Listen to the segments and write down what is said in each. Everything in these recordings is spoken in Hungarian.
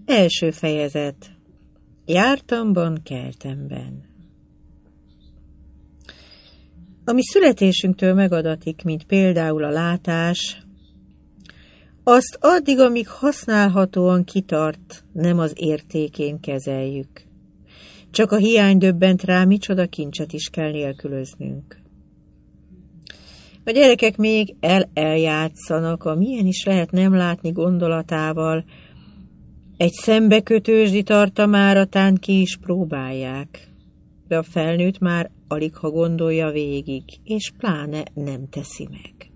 Első fejezet. Jártamban, keltemben. Ami születésünktől megadatik, mint például a látás, azt addig, amíg használhatóan kitart, nem az értékén kezeljük. Csak a hiány döbbent rá, micsoda kincset is kell nélkülöznünk. A gyerekek még eljátszanak, a milyen is lehet nem látni gondolatával, egy szembekötősdi tartamáratán ki is próbálják, de a felnőtt már alig ha gondolja végig, és pláne nem teszi meg.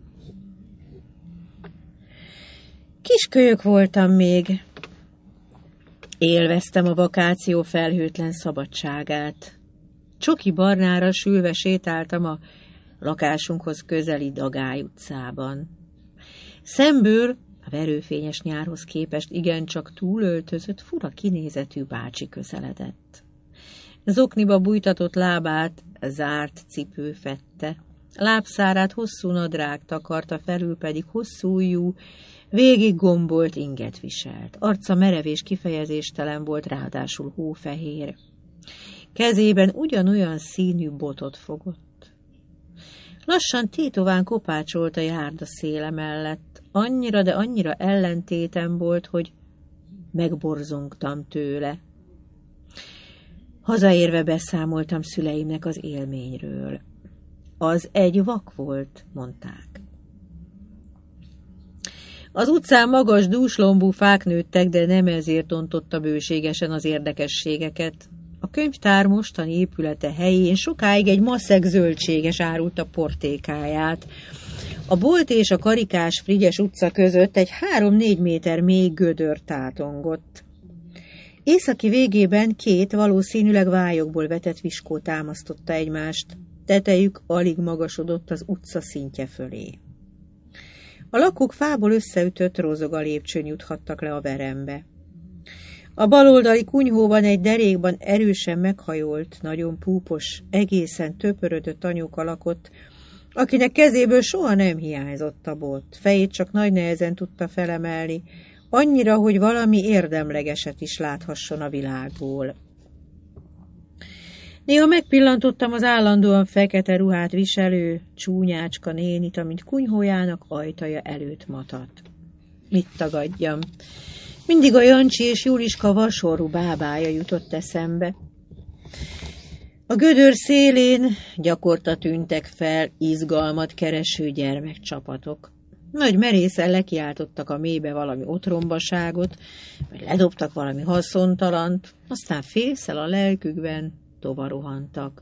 Kiskölyök voltam még. Élveztem a vakáció felhőtlen szabadságát. Csoki barnára sülve sétáltam a lakásunkhoz közeli Dagály utcában. Szemből a verőfényes nyárhoz képest igencsak túlöltözött, fura kinézetű bácsi közeledett. Zokniba bújtatott lábát zárt cipő fedte, lábszárát hosszú nadrág takarta, felül pedig hosszú ujjú, végig gombolt inget viselt. Arca merev és kifejezéstelen volt, ráadásul hófehér. Kezében ugyanolyan színű botot fogott. Lassan tétován kopácsolt a járda széle mellett. Annyira, de annyira ellentétem volt, hogy megborzongtam tőle. Hazaérve beszámoltam szüleimnek az élményről. Az egy vak volt, mondták. Az utcán magas, dúslombú fák nőttek, de nem ezért ontotta bőségesen az érdekességeket. A könyvtár mostani épülete helyén sokáig egy maszeg zöldséges árulta portékáját. A bolt és a Karikás Frigyes utca között egy 3-4 méter mély gödör tátongott. Északi végében 2 valószínűleg vályokból vetett viskó támasztotta egymást. Tetejük alig magasodott az utca szintje fölé. A lakók fából összeütött rozoga lépcsőn juthattak le a verembe. A baloldali kunyhóban egy derékban erősen meghajolt, nagyon púpos, egészen töpörödött anyuka lakott, akinek kezéből soha nem hiányzott a bot. Fejét csak nagy nehezen tudta felemelni, annyira, hogy valami érdemlegeset is láthasson a világból. Néha megpillantottam az állandóan fekete ruhát viselő csúnyácska nénit, amint kunyhójának ajtaja előtt matat. Mit tagadjam? Mindig a Jancsi és Juliska vasorú bábája jutott eszembe. A gödör szélén gyakorta tűntek fel izgalmat kereső gyermekcsapatok. Nagy merészen lekiáltottak a mélybe valami otrombaságot, vagy ledobtak valami haszontalant, aztán félszel a lelkükben tovarohantak.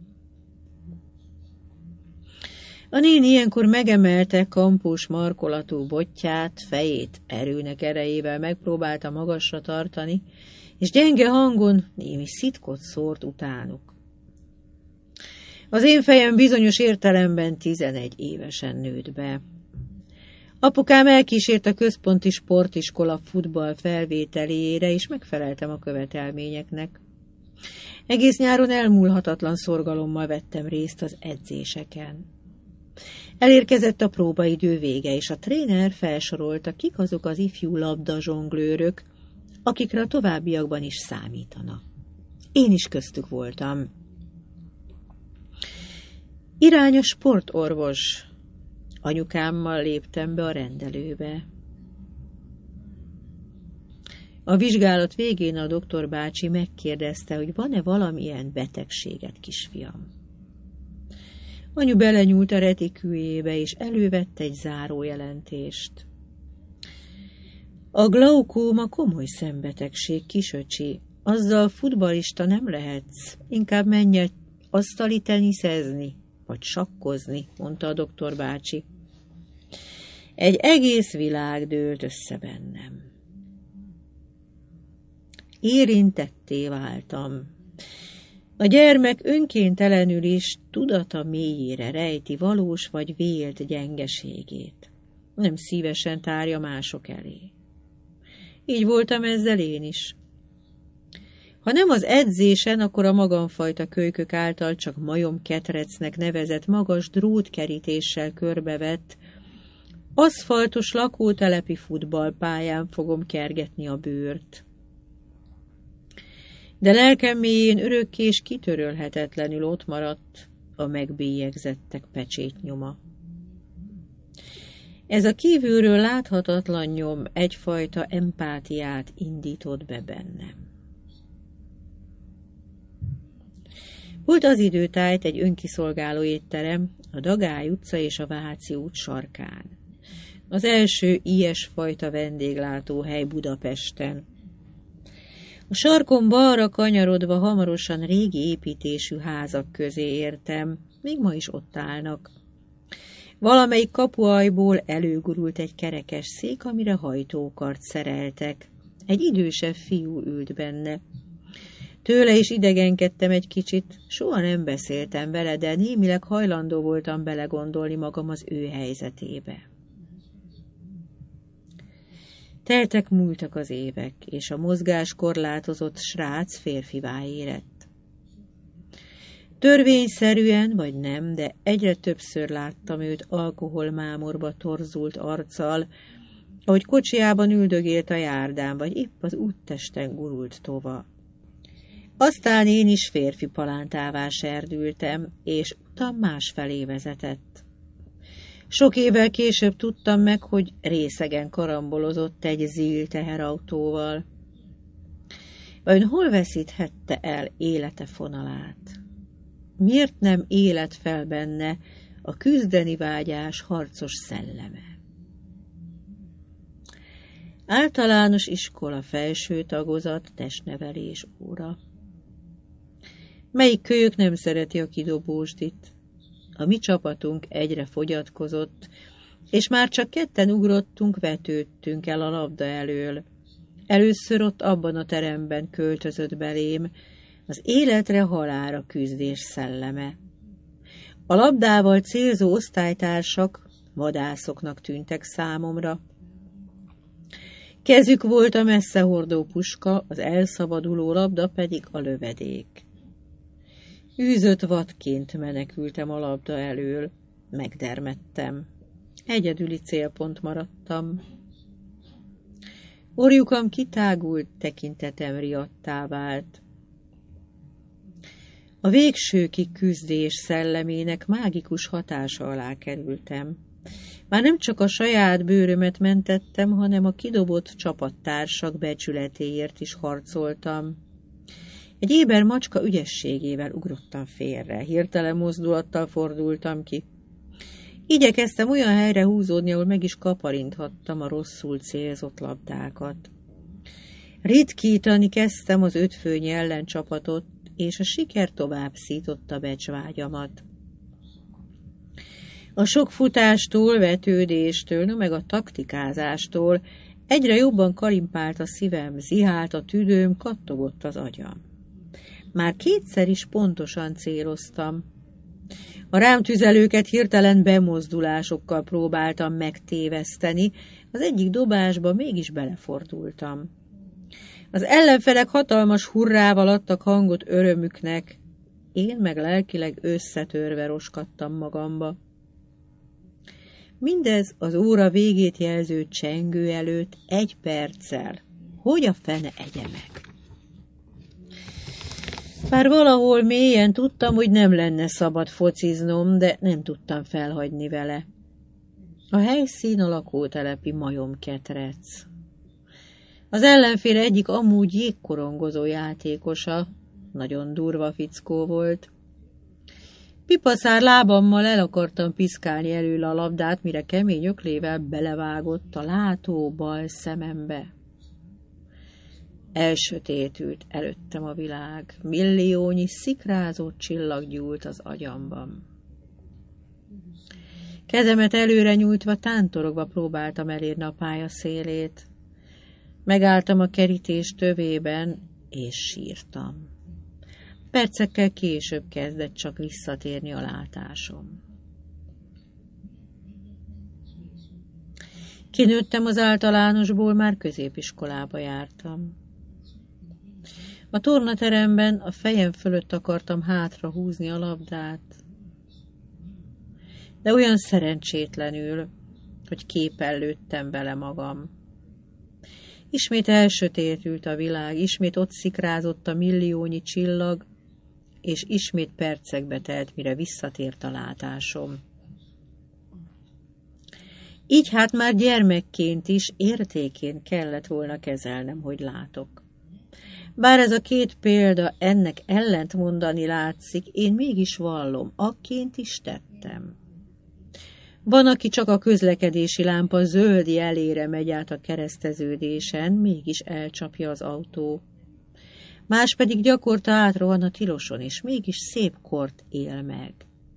A néni ilyenkor megemelte kampós markolatú botját, fejét erőnek erejével megpróbálta magasra tartani, és gyenge hangon némi szitkot szórt utánuk. Az én fejem bizonyos értelemben 11 évesen nőtt be. Apukám elkísért a központi sportiskola futball felvételéjére, és megfeleltem a követelményeknek. Egész nyáron elmúlhatatlan szorgalommal vettem részt az edzéseken. Elérkezett a próbaidő vége, és a tréner felsorolta, kik azok az ifjú labdazsonglőrök, akikre a továbbiakban is számítana. Én is köztük voltam. Irány a sportorvos. Anyukámmal léptem be a rendelőbe. A vizsgálat végén a doktor bácsi megkérdezte, hogy van-e valamilyen betegséged, kisfiam. Anyu belenyúlt a retiküljébe, és elővett egy zárójelentést. A glaukóma komoly szembetegség, kisöcsi. Azzal futballista nem lehetsz. Inkább menj el asztali teniszezni, vagy sakkozni, mondta a doktor bácsi. Egy egész világ dőlt össze bennem. Érintetté váltam. A gyermek önkéntelenül is tudata mélyére rejti valós vagy vélt gyengeségét. Nem szívesen tárja mások elé. Így voltam ezzel én is. Ha nem az edzésen, akkor a magamfajta kölykök által csak majomketrecnek nevezett magas drótkerítéssel körbevett, aszfaltos lakótelepi futballpályán fogom kergetni a bőrt. de lelkem mélyén örökké és kitörölhetetlenül ott maradt a megbélyegzettek pecsétnyoma. Ez a kívülről láthatatlan nyom egyfajta empátiát indított be bennem. Volt az időtájt egy önkiszolgáló étterem a Dagály utca és a Váci út sarkán. Az első ilyesfajta vendéglátóhely Budapesten. A sarkon balra kanyarodva hamarosan régi építésű házak közé értem, még ma is ott állnak. Valamelyik kapuajból előgurult egy kerekes szék, amire hajtókart szereltek. Egy idősebb fiú ült benne. Tőle is idegenkedtem egy kicsit, soha nem beszéltem vele, de némileg hajlandó voltam belegondolni magam az ő helyzetébe. Teltek múltak az évek, és a mozgás korlátozott srác férfivá érett. Törvényszerűen, vagy nem, de egyre többször láttam őt alkoholmámorba torzult arccal, ahogy kocsiában üldögélt a járdán, vagy épp az úttesten gurult tova. Aztán én is férfi palántává serdültem, és utam másfelé vezetett. Sok évvel később tudtam meg, hogy részegen karambolozott egy ZIL teherautóval. Vajon hol veszíthette el élete fonalát? Miért nem élet fel benne a küzdeni vágyás harcos szelleme? Általános iskola felső tagozat, testnevelés óra. Melyik kölyök nem szereti a kidobósdit? A mi csapatunk egyre fogyatkozott, és már csak ketten ugrottunk, vetődtünk el a labda elől. Először ott abban a teremben költözött belém az életre halálra küzdés szelleme. A labdával célzó osztálytársak vadászoknak tűntek számomra. Kezük volt a messzehordó puska, az elszabaduló labda pedig a lövedék. Űzött vadként menekültem a labda elől, megdermedtem. Egyedüli célpont maradtam. Orjukam kitágult, tekintetem riadttá vált. A végső kiküzdés szellemének mágikus hatása alá kerültem. Már nem csak a saját bőrömet mentettem, hanem a kidobott csapattársak becsületéért is harcoltam. Egy éber macska ügyességével ugrottam félre, hirtelen mozdulattal fordultam ki. Igyekeztem olyan helyre húzódni, ahol meg is kaparinthattam a rosszul célzott labdákat. Ritkítani kezdtem az ötfőnyi ellencsapatot, és a siker tovább szította becsvágyamat. A sok futástól, vetődéstől, meg a taktikázástól egyre jobban kalimpált a szívem, zihált a tüdőm, kattogott az agyam. Már kétszer is pontosan céloztam. A rám tüzelőket hirtelen bemozdulásokkal próbáltam megtéveszteni, az egyik dobásba mégis belefordultam. Az ellenfelek hatalmas hurrával adtak hangot örömüknek, én meg lelkileg összetörve roskadtam magamba. Mindez az óra végét jelző csengő előtt 1 perccel. Hogy a fene egye meg? Bár valahol mélyen tudtam, hogy nem lenne szabad fociznom, de nem tudtam felhagyni vele. A helyszín a lakótelepi majomketrec. Az ellenfél egyik amúgy jégkorongozó játékosa, nagyon durva fickó volt. Pipaszár lábammal el akartam piszkálni elől a labdát, mire kemény öklével belevágott a látó bal szemembe. Elsötétült előttem a világ, milliónyi szikrázó csillag gyúlt az agyamban. Kezemet előre nyújtva, tántorogva próbáltam elérni a pálya szélét. Megálltam a kerítés tövében, és sírtam. Percekkel később kezdett csak visszatérni a látásom. Kinőttem az általánosból, már középiskolába jártam. A tornateremben a fejem fölött akartam hátra húzni a labdát, de olyan szerencsétlenül, hogy képen lőttem bele magam. Ismét elsötétült a világ, ismét ott szikrázott a milliónyi csillag, és ismét percekbe telt, mire visszatért a látásom. Így hát már gyermekként is értékén kellett volna kezelnem, hogy látok. Bár ez a két példa ennek ellentmondani látszik, én mégis vallom, akként is tettem. Van, aki csak a közlekedési lámpa zöld jelére megy át a kereszteződésen, mégis elcsapja az autó. Más pedig gyakorta átrohan a tiloson, és mégis szép kort él meg.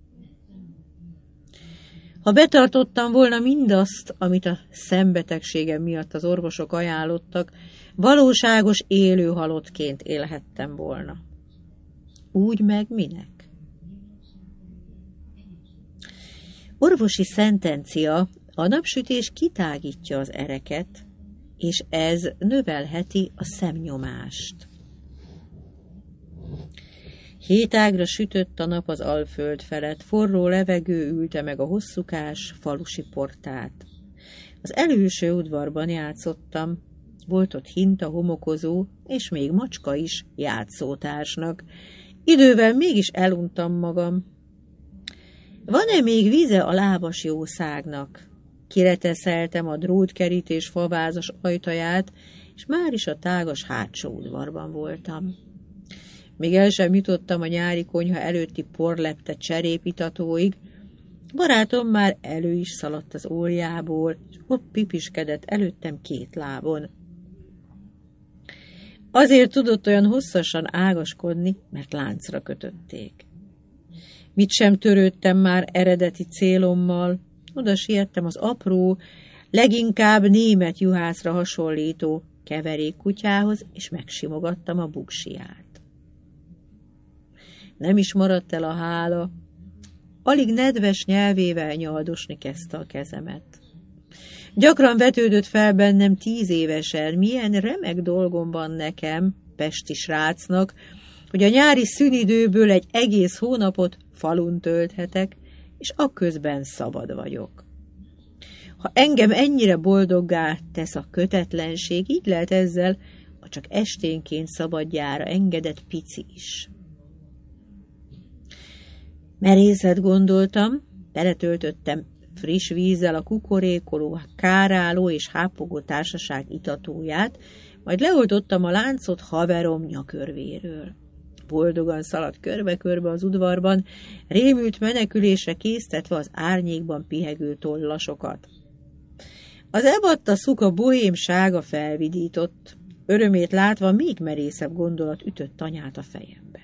Ha betartottam volna mindazt, amit a szembetegségem miatt az orvosok ajánlottak, valóságos élő halottként élhettem volna. Úgy meg minek? Orvosi szentencia: a napsütés kitágítja az ereket, és ez növelheti a szemnyomást. 7 ágra sütött a nap az Alföld felett, forró levegő ülte meg a hosszúkás falusi portát. Az előső udvarban játszottam, volt ott hinta, homokozó, és még macska is játszótársnak. Idővel mégis eluntam magam. Van-e még vize a lábas jószágnak? Kireteszeltem a drótkerítés favázas ajtaját, és már is a tágas hátsó udvarban voltam. Még el sem jutottam a nyári konyha előtti porlepte cserépitatóig, barátom már elő is szaladt az óriából, és ott pipiskedett előttem 2 lábon. Azért tudott olyan hosszasan ágaskodni, mert láncra kötötték. Mit sem törődtem már eredeti célommal, oda siettem az apró, leginkább német juhászra hasonlító keverékkutyához, és megsimogattam a buksiját. Nem is maradt el a hála, alig nedves nyelvével nyaldosni kezdte a kezemet. Gyakran vetődött fel bennem 10 évesen, milyen remek dolgom van nekem, pesti srácnak, hogy a nyári szünidőből egy egész hónapot falun tölthetek, és akközben szabad vagyok. Ha engem ennyire boldoggá tesz a kötetlenség, így lehet ezzel a csak esténként szabadjára engedett pici is. Merészet gondoltam, beletöltöttem friss vízzel a kukorékoló, káráló és hápogó társaság itatóját, majd leoltottam a láncot haverom nyakörvéről. Boldogan szaladt körbe-körbe az udvarban, rémült menekülésre késztetve az árnyékban pihegő tollasokat. Az ebatta szuka bohémsága felvidított, örömét látva még merészebb gondolat ütött anyát a fejembe.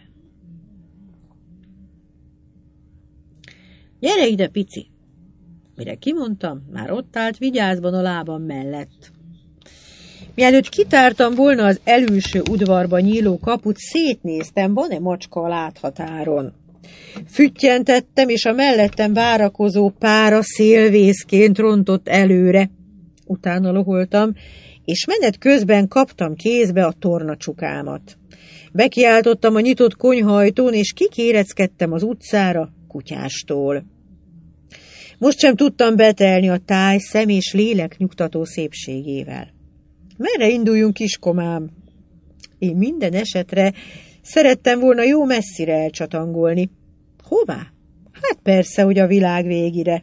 Gyere ide, pici! Mire kimondtam, már ott állt vigyázban a lábam mellett. Mielőtt kitártam volna az előső udvarba nyíló kaput, szétnéztem, van-e macska a láthatáron. Füttyentettem, és a mellettem várakozó pára szélvészként rontott előre. Utána loholtam, és menet közben kaptam kézbe a tornacsukámat. Bekiáltottam a nyitott konyhajtón, és kikéreckedtem az utcára kutyástól. Most sem tudtam betelni a táj szem és lélek nyugtató szépségével. Merre induljunk, kiskomám? Én minden esetre szerettem volna jó messzire elcsatangolni. Hová? Hát persze, hogy a világ végére.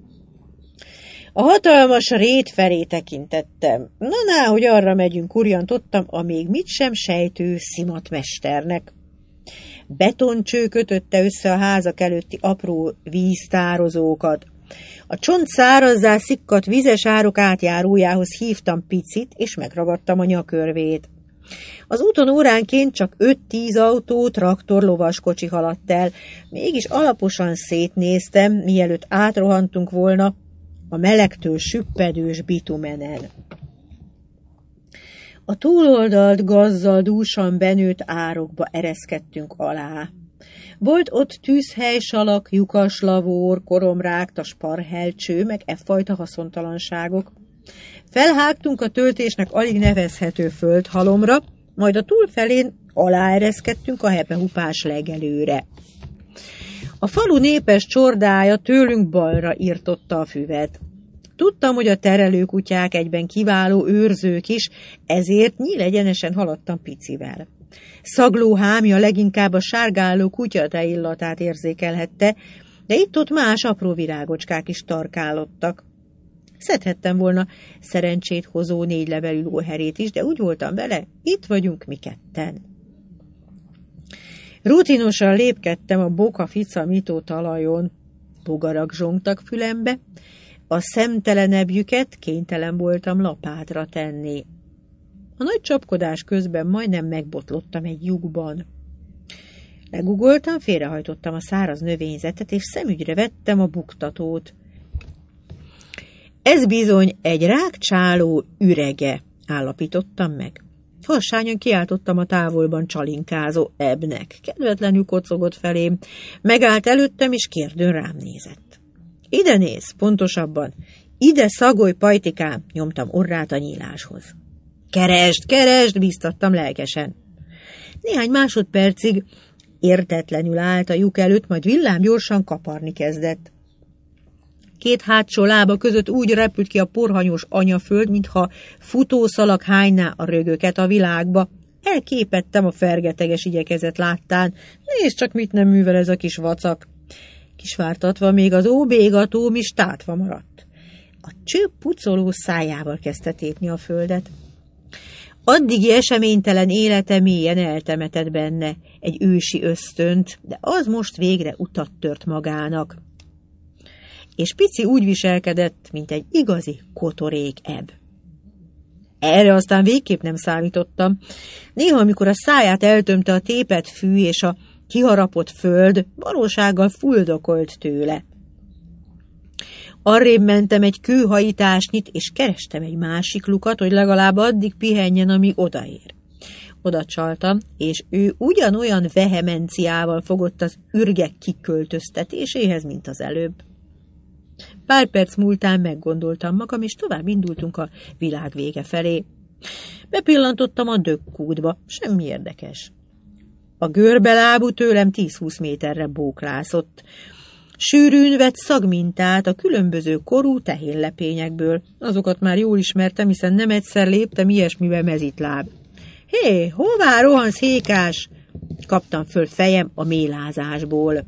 A hatalmas rét felé tekintettem. Na, hogy arra megyünk, urjantottam a még mit sem sejtő szimatmesternek. Betoncső kötötte össze a házak előtti apró víztározókat. A csont szárazzá szikkadt vizes árok átjárójához hívtam picit, és megragadtam a nyakörvét. Az úton óránként csak 5-10 autó, traktor, lovaskocsi haladt el, mégis alaposan szétnéztem, mielőtt átrohantunk volna a melegtől süppedős bitumenen. A túloldalt gazzal dúsan benőtt árokba ereszkedtünk alá. Volt ott tűzhely, salak, lyukaslavór, koromrágtas parhelcső, meg effajta haszontalanságok. Felhágtunk a töltésnek alig nevezhető földhalomra, majd a túlfelén aláereszkedtünk a hepehupás legelőre. A falu népes csordája tőlünk balra irtotta a füvet. Tudtam, hogy a terelőkutyák egyben kiváló őrzők is, ezért nyílegyenesen haladtam Picivel. Szagló hámja leginkább a sárgálló kutyatej illatát érzékelhette, de itt-ott más apró virágocskák is tarkálottak. Szedhettem volna szerencsét hozó 4 levelű lóherét is, de úgy voltam vele, itt vagyunk mi ketten. Rutinosan lépkedtem a boka-fica-mitó talajon. Bogarak zsongtak fülembe, a szemtelenebbjüket kénytelen voltam lapátra tenni. A nagy csapkodás közben majdnem megbotlottam egy lyukban. Legugoltam, félrehajtottam a száraz növényzetet, és szemügyre vettem a buktatót. Ez bizony egy rákcsáló ürege, állapítottam meg. Harsányan kiáltottam a távolban csalinkázó Ebnek. Kedvetlenül kocogott felém, megállt előttem, és kérdőn rám nézett. Ide néz, pontosabban, ide szagolj, pajtikám, nyomtam orrát a nyíláshoz. Keresd, bíztattam lelkesen. Néhány másodpercig értetlenül állt a lyuk előtt, majd villámgyorsan kaparni kezdett. 2 hátsó lába között úgy repült ki a porhanyos anyaföld, mintha futószalag hányná a rögöket a világba. Elképettem a fergeteges igyekezet láttán. Nézd csak, mit nem művel ez a kis vacak. Kisvártatva még az óbégatóm is tátva maradt. A cső pucoló szájával kezdte tépni a földet. Addigi eseménytelen élete mélyen eltemetett benne egy ősi ösztönt, de az most végre utat tört magának. És Pici úgy viselkedett, mint egy igazi kotorék Eb. Erre aztán végképp nem számítottam. Néha, amikor a száját eltömte a tépett fű és a kiharapott föld, valósággal fuldokolt tőle. Arrébb mentem egy kőhajításnyit, és kerestem egy másik lukat, hogy legalább addig pihenjen, amíg odaér. Oda csaltam, és ő ugyanolyan vehemenciával fogott az ürgek kiköltöztetéséhez, mint az előbb. Pár perc múltán meggondoltam magam, és tovább indultunk a világ vége felé. Bepillantottam a dökkútba, semmi érdekes. A görbelábú tőlem 10-20 méterre bóklászott. Sűrűn vett szagmintát a különböző korú tehénlepényekből. Azokat már jól ismertem, hiszen nem egyszer léptem ilyesmivel mezitláb. Hé, hová rohansz, hékás? Kaptam föl fejem a mélázásból.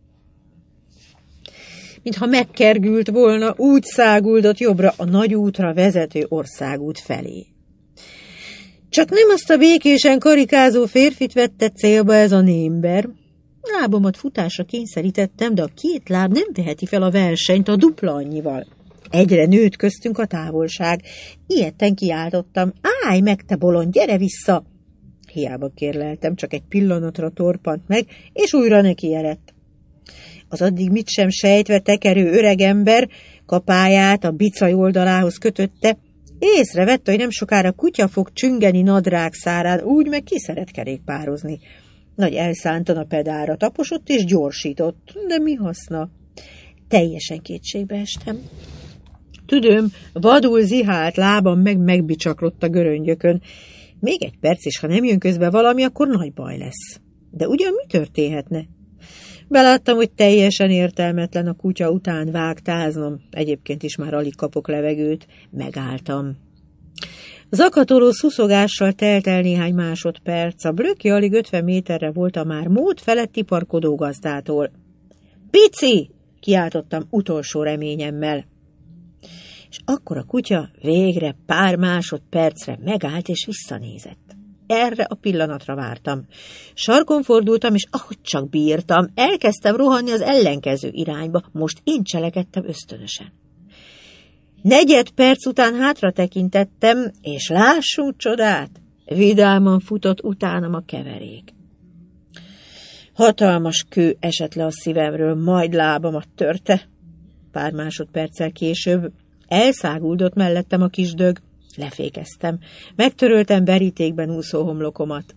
Mintha megkergült volna, úgy száguldott jobbra a nagy útra vezető országút felé. Csak nem azt a békésen karikázó férfit vette célba ez a némber. Lábamat futásra kényszerítettem, de a 2 láb nem teheti fel a versenyt a dupla annyival. Egyre nőtt köztünk a távolság. Ilyetten kiáltottam, állj meg, te bolond, gyere vissza! Hiába kérleltem, csak egy pillanatra torpant meg, és újra neki eredt. Az addig mit sem sejtve tekerő öregember kapáját a bicaj oldalához kötötte, észrevette, hogy nem sokára kutya fog csüngeni nadrág szárán, úgy meg ki szeret kerékpározni. Nagy elszántan a pedálra taposott és gyorsított, de mi haszna? Teljesen kétségbe estem. Tüdőm vadul zihált, lábam megbicsaklott a göröngyökön. Még egy perc, és ha nem jön közbe valami, akkor nagy baj lesz. De ugyan mi történhetne? Beláttam, hogy teljesen értelmetlen a kutya után vágtáznom. Egyébként is már alig kapok levegőt. Megálltam. Zakatoló szuszogással telt el néhány másodperc. A blöki alig 50 méterre volt a már mód feletti parkodó gazdától. Pici! Kiáltottam utolsó reményemmel. És akkor a kutya végre pár másodpercre megállt és visszanézett. Erre a pillanatra vártam. Sarkon fordultam, és ahogy csak bírtam, elkezdtem rohanni az ellenkező irányba. Most én cselekedtem ösztönösen. 4 perc után hátra tekintettem, és lássunk csodát, vidáman futott utánam a keverék. Hatalmas kő esett le a szívemről, majd lábamat törte. Pár másodperccel később elszáguldott mellettem a kis dög. Lefékeztem. Megtöröltem verítékben úszó homlokomat.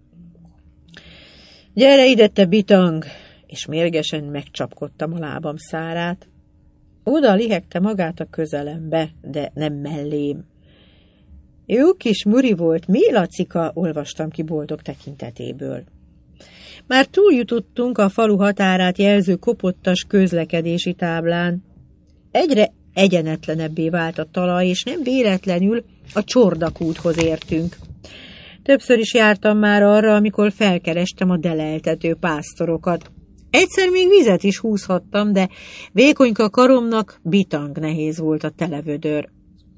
Gyere ide, te bitang! És mérgesen megcsapkodtam a lábam szárát. Oda lihegte magát a közelembe, de nem mellém. Jó kis muri volt, mi Lacika, olvastam ki boldog tekintetéből. Már túljutottunk a falu határát jelző kopottas közlekedési táblán. Egyre egyenetlenebbé vált a talaj, és nem véletlenül a Csordakúthoz értünk. Többször is jártam már arra, amikor felkerestem a deleltető pásztorokat. Egyszer még vizet is húzhattam, de vékonyka karomnak bitang nehéz volt a televödör.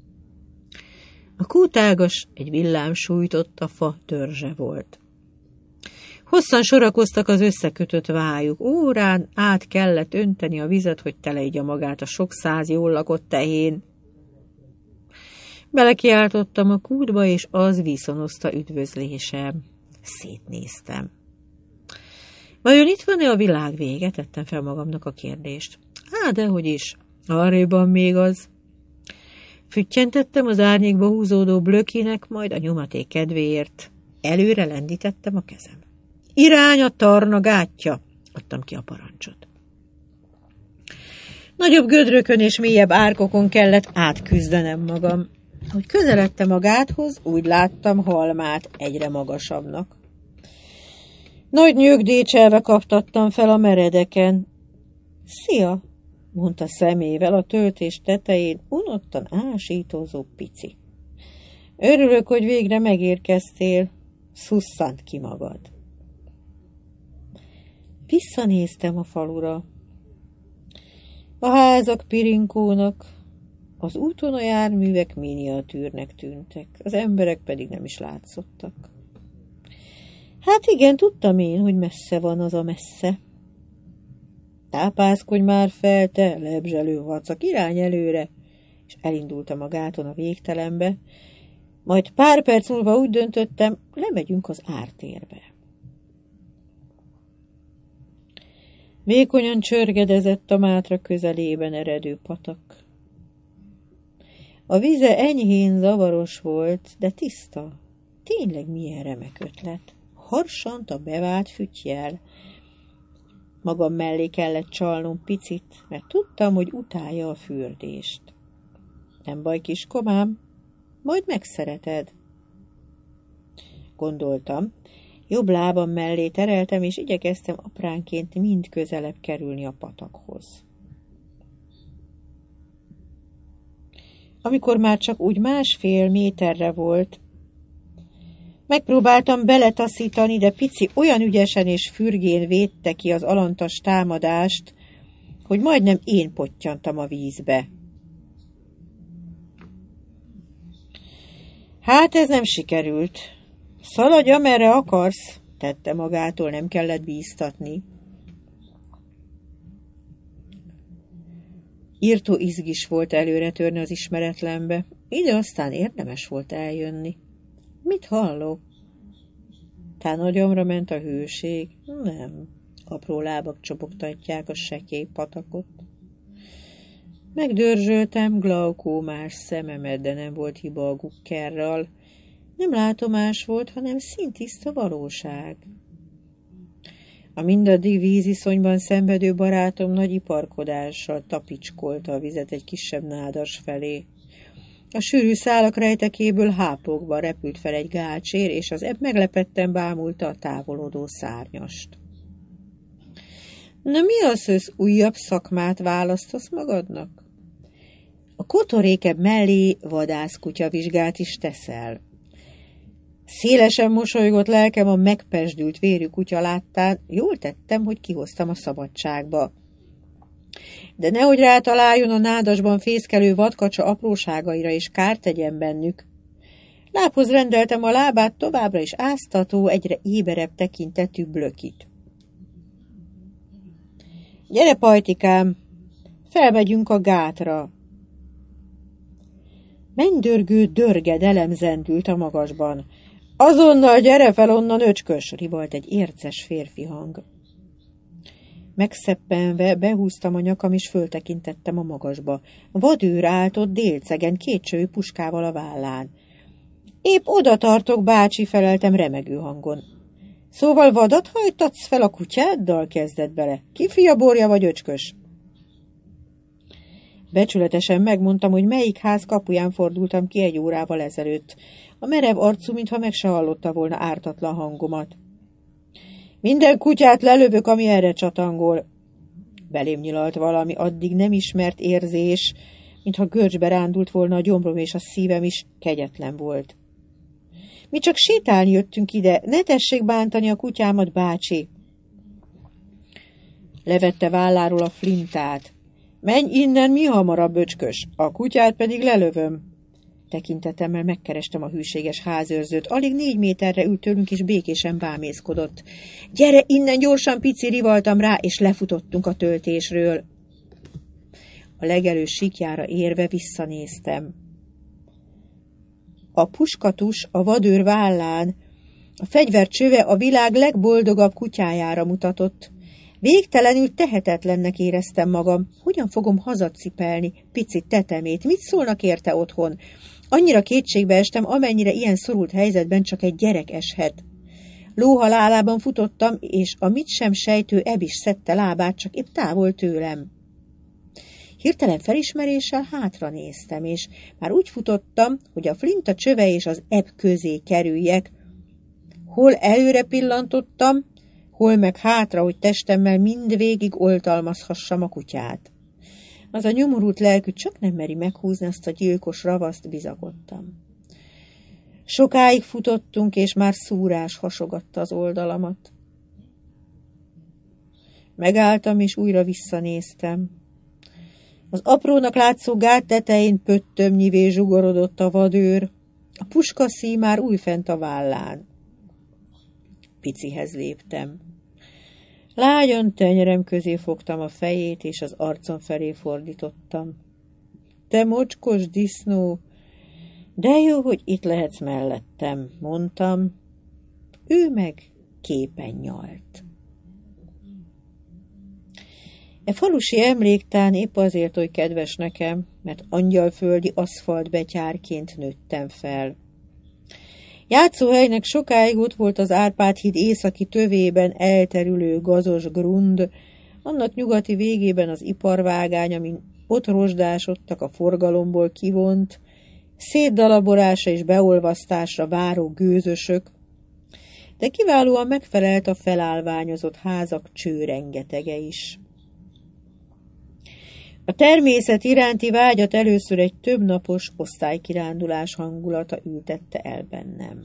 A kútágas egy villám sújtotta fa törzse volt. Hosszan sorakoztak az összekötött vályuk. Órán át kellett önteni a vizet, hogy teleigya magát a sok száz jól lakott tehén. Belekiáltottam a kútba, és az viszonozta üdvözlésem. Szétnéztem. Vajon itt van-e a világ vége? Tettem fel magamnak a kérdést. Dehogy is. Arréban még az. Füttyentettem az árnyékba húzódó blökinek, majd a nyomaték kedvéért előre lendítettem a kezem. Irány a Tarna gátja, adtam ki a parancsot. Nagyobb gödrökön és mélyebb árkokon kellett átküzdenem magam. Hogy közeledtem a gáthoz, úgy láttam halmát egyre magasabbnak. Nagy nyögdécselve kaptattam fel a meredeken. Szia, mondta szemével a töltés tetején unottan ásítózó pici. Örülök, hogy végre megérkeztél. Szusszant ki magad. Visszanéztem a falura. A házak pirinkónak, az úton a járművek miniatűrnek tűntek, az emberek pedig nem is látszottak. Hát igen, tudtam én, hogy messze van az a messze. Tápászkodj már fel, te lebzselő vacak, irány előre, és elindultam a gáton a végtelenbe, majd pár perc múlva úgy döntöttem, lemegyünk az ártérbe. Vékonyan csörgedezett a Mátra közelében eredő patak. A vize enyhén zavaros volt, de tiszta. Tényleg milyen remek ötlet. Harsant a bevált füttyel. Magam mellé kellett csalnom picit, mert tudtam, hogy utálja a fürdést. Nem baj, kiskomám, majd megszereted. Gondoltam, jobb lábam mellé tereltem, és igyekeztem apránként mind közelebb kerülni a patakhoz. Amikor már csak úgy 1,5 méterre volt, megpróbáltam beletaszítani, de pici olyan ügyesen és fürgén védte ki az alantas támadást, hogy majdnem én pottyantam a vízbe. Hát ez nem sikerült. Szaladj, amerre akarsz, tette magától, nem kellett bíztatni. Írtó izgis volt előre törni az ismeretlenbe, ide aztán érdemes volt eljönni. Mit hallok? Tán agyamra ment a hőség? Nem, apró lábak csobogtatják a sekély patakot. Megdörzsöltem glaukómás szememet, de nem volt hiba a gukkerral. Nem látomás volt, hanem színtiszta valóság. A mindaddig víziszonyban szenvedő barátom nagy iparkodással tapicskolta a vizet egy kisebb nádas felé. A sűrű szálak rejtekéből hápogva repült fel egy gácsér, és az ebb meglepetten bámulta a távolodó szárnyast. Na mi az, hogy újabb szakmát választasz magadnak? A kotorékebb mellé vadászkutya vizsgát is teszel. Szélesen mosolygott lelkem a megpesdült vérű kutya láttán, jól tettem, hogy kihoztam a szabadságba. De nehogy rátaláljon a nádasban fészkelő vadkacsa apróságaira, és kárt tegyen bennük. Lábhoz rendeltem a lábát továbbra is áztató, egyre éberebb tekintetű blökit. Gyere, pajtikám, felmegyünk a gátra. Mennydörgő dörgedelem zendült a magasban. Azonnal gyere fel onnan, öcskös, rivalt egy érces férfi hang. Megszeppenve behúztam a nyakam, és föltekintettem a magasba. Vadőr állt ott délcegen, 2 csövű puskával a vállán. Épp oda tartok, bácsi, feleltem remegő hangon. Szóval vadat hajtatsz fel a kutyáddal, kezdett bele. Ki fia borja vagy, öcskös? Becsületesen megmondtam, hogy melyik ház kapuján fordultam ki 1 órával ezelőtt. A merev arcú, mintha meg se hallotta volna ártatlan hangomat. Minden kutyát lelövök, ami erre csatangol. Belém nyilalt valami addig nem ismert érzés, mintha görcsbe rándult volna a gyomrom, és a szívem is kegyetlen volt. Mi csak sétálni jöttünk ide, ne tessék bántani a kutyámat, bácsi. Levette válláról a flintát. Menj innen mi hamarabb, böcskös, a kutyát pedig lelövöm. Tekintetemmel megkerestem a hűséges házőrzőt, alig 4 méterre ült tőlünk, és békésen bámészkodott. Gyere innen gyorsan, pici, rivaltam rá, és lefutottunk a töltésről. A legelő síkjára érve visszanéztem. A puskatus a vadőr vállán, a fegyver csöve a világ legboldogabb kutyájára mutatott. Végtelenül tehetetlennek éreztem magam. Hogyan fogom hazacipelni pici tetemét? Mit szólnak érte otthon? Annyira kétségbe estem, amennyire ilyen szorult helyzetben csak egy gyerek eshet. Lóhalálában futottam, és a mit sem sejtő Eb is szedte lábát, csak épp távol tőlem. Hirtelen felismeréssel hátra néztem, és már úgy futottam, hogy a flinta csöve és az Eb közé kerüljek. Hol előre pillantottam, hol meg hátra, hogy testemmel mindvégig oltalmazhassam a kutyát. Az a nyomorult lelkű csak nem meri meghúzni azt a gyilkos ravaszt, bizakodtam. Sokáig futottunk, és már szúrás hasogatta az oldalamat. Megálltam, és újra visszanéztem. Az aprónak látszó gát tetején pöttömnyivé zsugorodott a vadőr, a puskaszíj már újfent a vállán. Picihez léptem. Lágyan tenyerem közé fogtam a fejét, és az arcom felé fordítottam. Te mocskos disznó, de jó, hogy itt lehetsz mellettem, mondtam. Ő meg képen nyalt. E falusi emléktán épp azért oly kedves nekem, mert angyalföldi aszfaltbetyárként nőttem fel. Játszóhelynek sokáig ott volt az Árpád-híd északi tövében elterülő gazos grund, annak nyugati végében az iparvágány, amin ott rozsdásodtak a forgalomból kivont, szétdalaborásra és beolvasztásra váró gőzösök, de kiválóan megfelelt a felállványozott házak csőrengetege is. A természet iránti vágyat először egy többnapos osztálykirándulás hangulata ültette el bennem.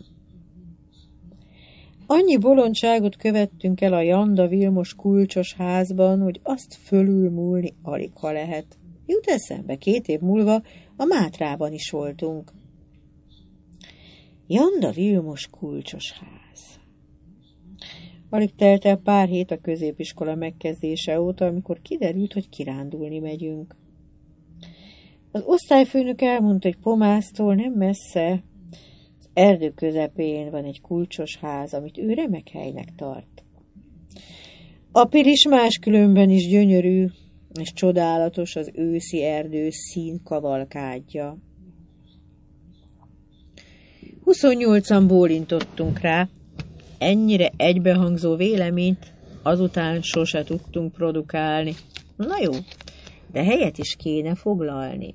Annyi bolondságot követtünk el a Janda Vilmos kulcsos házban, hogy azt fölülmúlni aligha lehet. Jut eszembe, 2 év múlva a Mátrában is voltunk. Janda Vilmos kulcsos ház. Alig telt el pár hét a középiskola megkezdése óta, amikor kiderült, hogy kirándulni megyünk. Az osztályfőnök elmondta, hogy Pomásztól nem messze, az erdő közepén van egy kulcsos ház, amit ő remek helynek tart. Apilis máskülönben is gyönyörű, és csodálatos az őszi erdő színkavalkádja. 28-an bólintottunk rá. Ennyire egybehangzó véleményt azután sose tudtunk produkálni. Na jó, de helyet is kéne foglalni.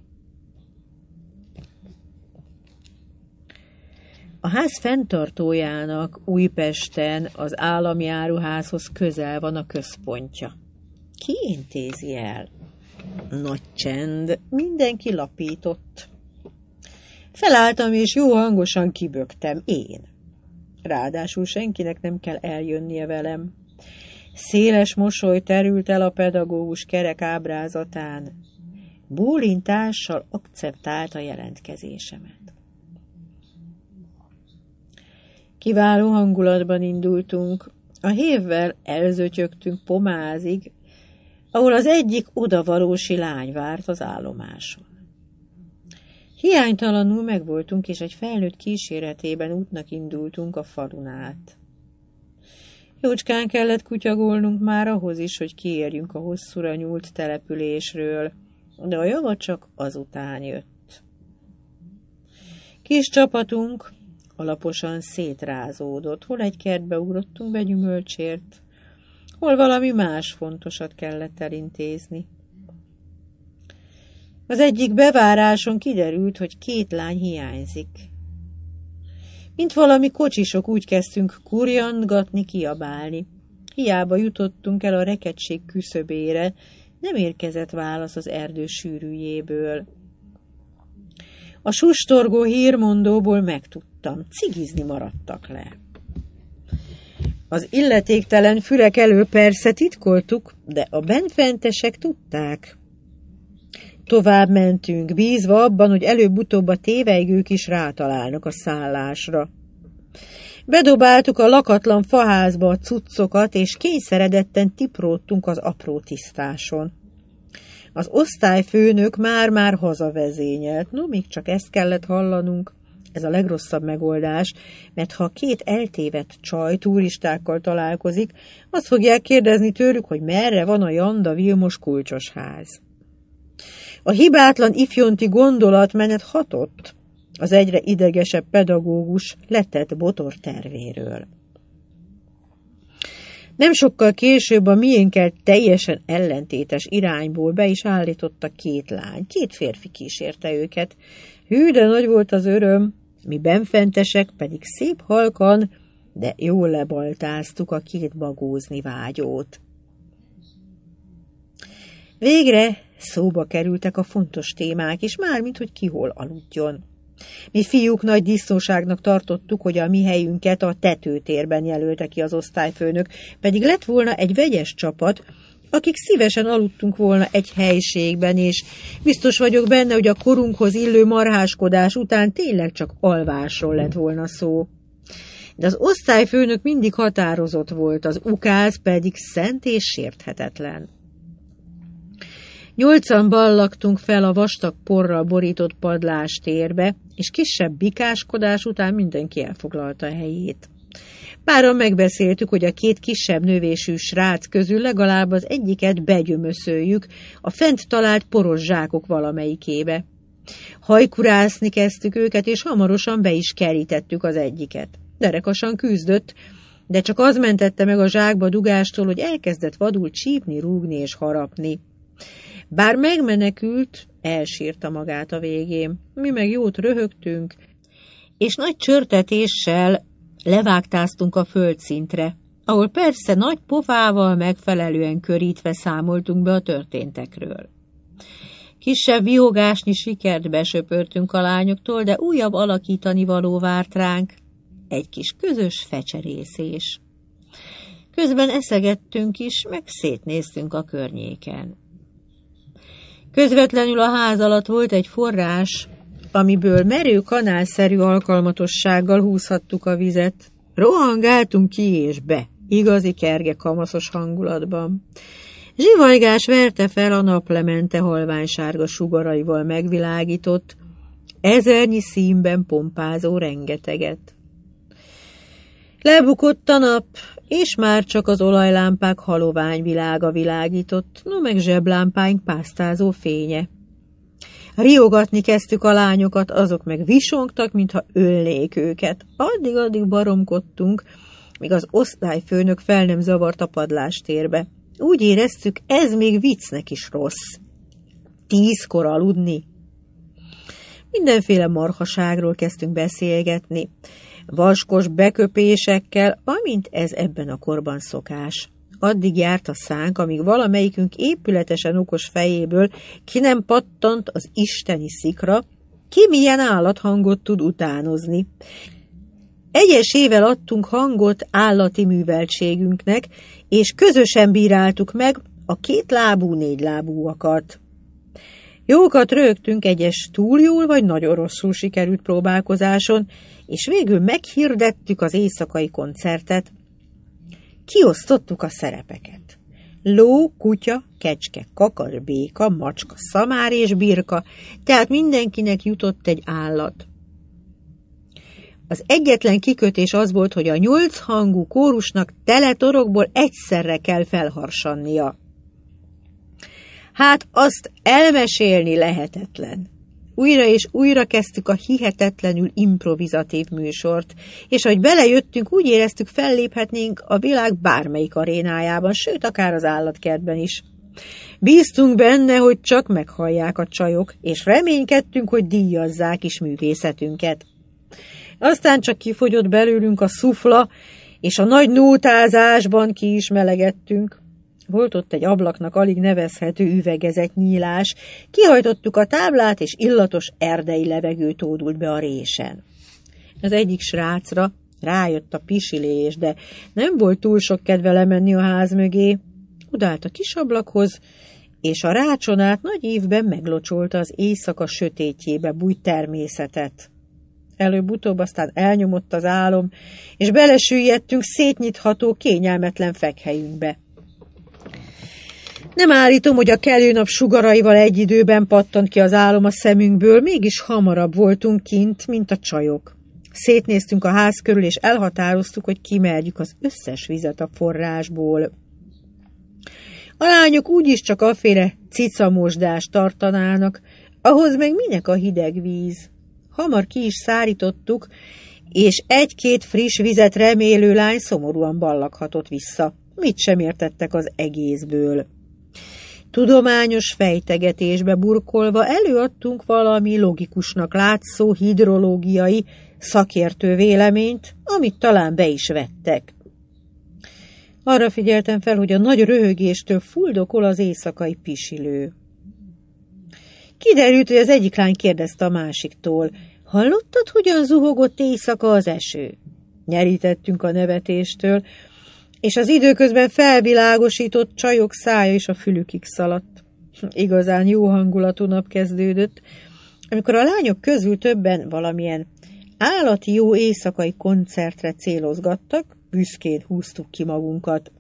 A ház fenntartójának Újpesten az állami áruházhoz közel van a központja. Ki intézi el? Nagy csend, mindenki lapított. Felálltam, és jó hangosan kiböktem én. Ráadásul senkinek nem kell eljönnie velem. Széles mosoly terült el a pedagógus kerek ábrázatán. Bólintással akceptálta jelentkezésemet. Kiváló hangulatban indultunk. A hévvel elzötyögtünk Pomázig, ahol az egyik odavalósi lány várt az állomáson. Hiánytalanul megvoltunk, és egy felnőtt kíséretében útnak indultunk a falun át. Jócskán kellett kutyagolnunk már ahhoz is, hogy kiérjünk a hosszúra nyúlt településről, de a java csak azután jött. Kis csapatunk alaposan szétrázódott, hol egy kertbe ugrottunk be gyümölcsért, hol valami más fontosat kellett elintézni. Az egyik beváráson kiderült, hogy 2 lány hiányzik. Mint valami kocsisok úgy kezdtünk kurjantgatni, kiabálni. Hiába jutottunk el a rekettség küszöbére, nem érkezett válasz az erdő sűrűjéből. A sustorgó hírmondóból megtudtam, cigizni maradtak le. Az illetéktelen fülek elől persze titkoltuk, de a benfentesek tudták. Tovább mentünk, bízva abban, hogy előbb-utóbb a tévejgők is rátalálnak a szállásra. Bedobáltuk a lakatlan faházba a cuccokat, és kényszeredetten tipródtunk az apró tisztáson. Az osztályfőnök már-már hazavezényelt, no, még csak ezt kellett hallanunk. Ez a legrosszabb megoldás, mert ha két eltévedt csaj turistákkal találkozik, azt fogják kérdezni tőlük, hogy merre van a Janda Vilmos kulcsos ház. A hibátlan ifjonti gondolatmenet hatott az egyre idegesebb pedagógus letett botor tervéről. Nem sokkal később a miénkkel teljesen ellentétes irányból be is állította két lány, két férfi kísérte őket. Hű, de nagy volt az öröm, mi benfentesek pedig szép halkan, de jól lebaltáztuk a két bagózni vágyót. Végre szóba kerültek a fontos témák is, mármint, hogy ki hol aludjon. Mi fiúk nagy disznóságnak tartottuk, hogy a mi helyünket a tetőtérben jelölte ki az osztályfőnök, pedig lett volna egy vegyes csapat, akik szívesen aludtunk volna egy helységben, és biztos vagyok benne, hogy a korunkhoz illő marháskodás után tényleg csak alvásról lett volna szó. De az osztályfőnök mindig határozott volt, az ukáz pedig szent és sérthetetlen. 8-an ballagtunk fel a vastag porral borított padlástérbe, és kisebb bikáskodás után mindenki elfoglalta a helyét. Páran megbeszéltük, hogy a két kisebb növésű srác közül legalább az egyiket begyömöszöljük a fent talált poros zsákok valamelyikébe. Hajkurászni kezdtük őket, és hamarosan be is kerítettük az egyiket. Derekasan küzdött, de csak az mentette meg a zsákba dugástól, hogy elkezdett vadul csípni, rúgni és harapni. Bár megmenekült, elsírta magát a végén. Mi meg jót röhögtünk, és nagy csörtetéssel levágtáztunk a földszintre, ahol persze nagy pofával megfelelően körítve számoltunk be a történtekről. Kisebb vihogásnyi sikert besöpörtünk a lányoktól, de újabb alakítani való várt ránk, egy kis közös fecserészés. Közben eszegettünk is, meg szétnéztünk a környéken. Közvetlenül a ház alatt volt egy forrás, amiből merő kanálszerű alkalmatossággal húzhattuk a vizet. Rohangáltunk ki és be, igazi kerge kamaszos hangulatban. Zsivajgás verte fel a naplemente halványsárga sugaraival megvilágított, ezernyi színben pompázó rengeteget. Lebukott a nap, és már csak az olajlámpák halovány világa világított, no meg zseblámpáink pásztázó fénye. Riogatni kezdtük a lányokat, azok meg visongtak, mintha ölnék őket. Addig-addig baromkodtunk, míg az osztályfőnök fel nem zavart a padlástérbe. Úgy éreztük, ez még viccnek is rossz. 10-kor aludni. Mindenféle marhaságról kezdtünk beszélgetni, vaskos beköpésekkel, amint ez ebben a korban szokás. Addig járt a szánk, amíg valamelyikünk épületesen okos fejéből ki nem pattant az isteni szikra, ki milyen állathangot tud utánozni. Egyesével adtunk hangot állati műveltségünknek, és közösen bíráltuk meg a 2 lábú, 4 lábúakat. Jókat rögtünk egyes túl jól vagy nagyon rosszul sikerült próbálkozáson, és végül meghirdettük az éjszakai koncertet. Kiosztottuk a szerepeket. Ló, kutya, kecske, kakar, béka, macska, szamár és birka, tehát mindenkinek jutott egy állat. Az egyetlen kikötés az volt, hogy a 8 hangú kórusnak tele torokból egyszerre kell felharsannia. Hát azt elmesélni lehetetlen. Újra és újra kezdtük a hihetetlenül improvizatív műsort, és ahogy belejöttünk, úgy éreztük, felléphetnénk a világ bármelyik arénájában, sőt, akár az állatkertben is. Bíztunk benne, hogy csak meghallják a csajok, és reménykedtünk, hogy díjazzák is művészetünket. Aztán csak kifogyott belőlünk a szufla, és a nagy nótázásban ki is melegettünk. Volt ott egy ablaknak alig nevezhető üvegezett nyílás, kihajtottuk a táblát, és illatos erdei levegő tódult be a résen. Az egyik srácra rájött a pisilés, de nem volt túl sok kedve lemenni a ház mögé. Odállt a kis ablakhoz, és a rácson át nagy ívben meglocsolta az éjszaka sötétjébe bújt természetet. Előbb-utóbb aztán elnyomott az álom, és belesüllyedtünk szétnyitható, kényelmetlen fekhelyünkbe. Nem állítom, hogy a kelőnap sugaraival egy időben pattant ki az álom a szemünkből, mégis hamarabb voltunk kint, mint a csajok. Szétnéztünk a ház körül, és elhatároztuk, hogy kimerjük az összes vizet a forrásból. A lányok úgyis csak afféle cicamosdást tartanának, ahhoz meg minek a hideg víz. Hamar ki is szárítottuk, és egy-két friss vizet remélő lány szomorúan ballaghatott vissza. Mit sem értettek az egészből. Tudományos fejtegetésbe burkolva előadtunk valami logikusnak látszó hidrológiai szakértő véleményt, amit talán be is vettek. Arra figyeltem fel, hogy a nagy röhögéstől fuldokol az éjszakai pisilő. Kiderült, hogy az egyik lány kérdezte a másiktól: hallottad, hogyan zuhogott éjszaka az eső? Nyerítettünk a nevetéstől, és az időközben felvilágosított csajok szája is a fülükig szaladt. Igazán jó hangulatú nap kezdődött, amikor a lányok közül többen valamilyen állati jó éjszakai koncertre célozgattak, büszkén húztuk ki magunkat.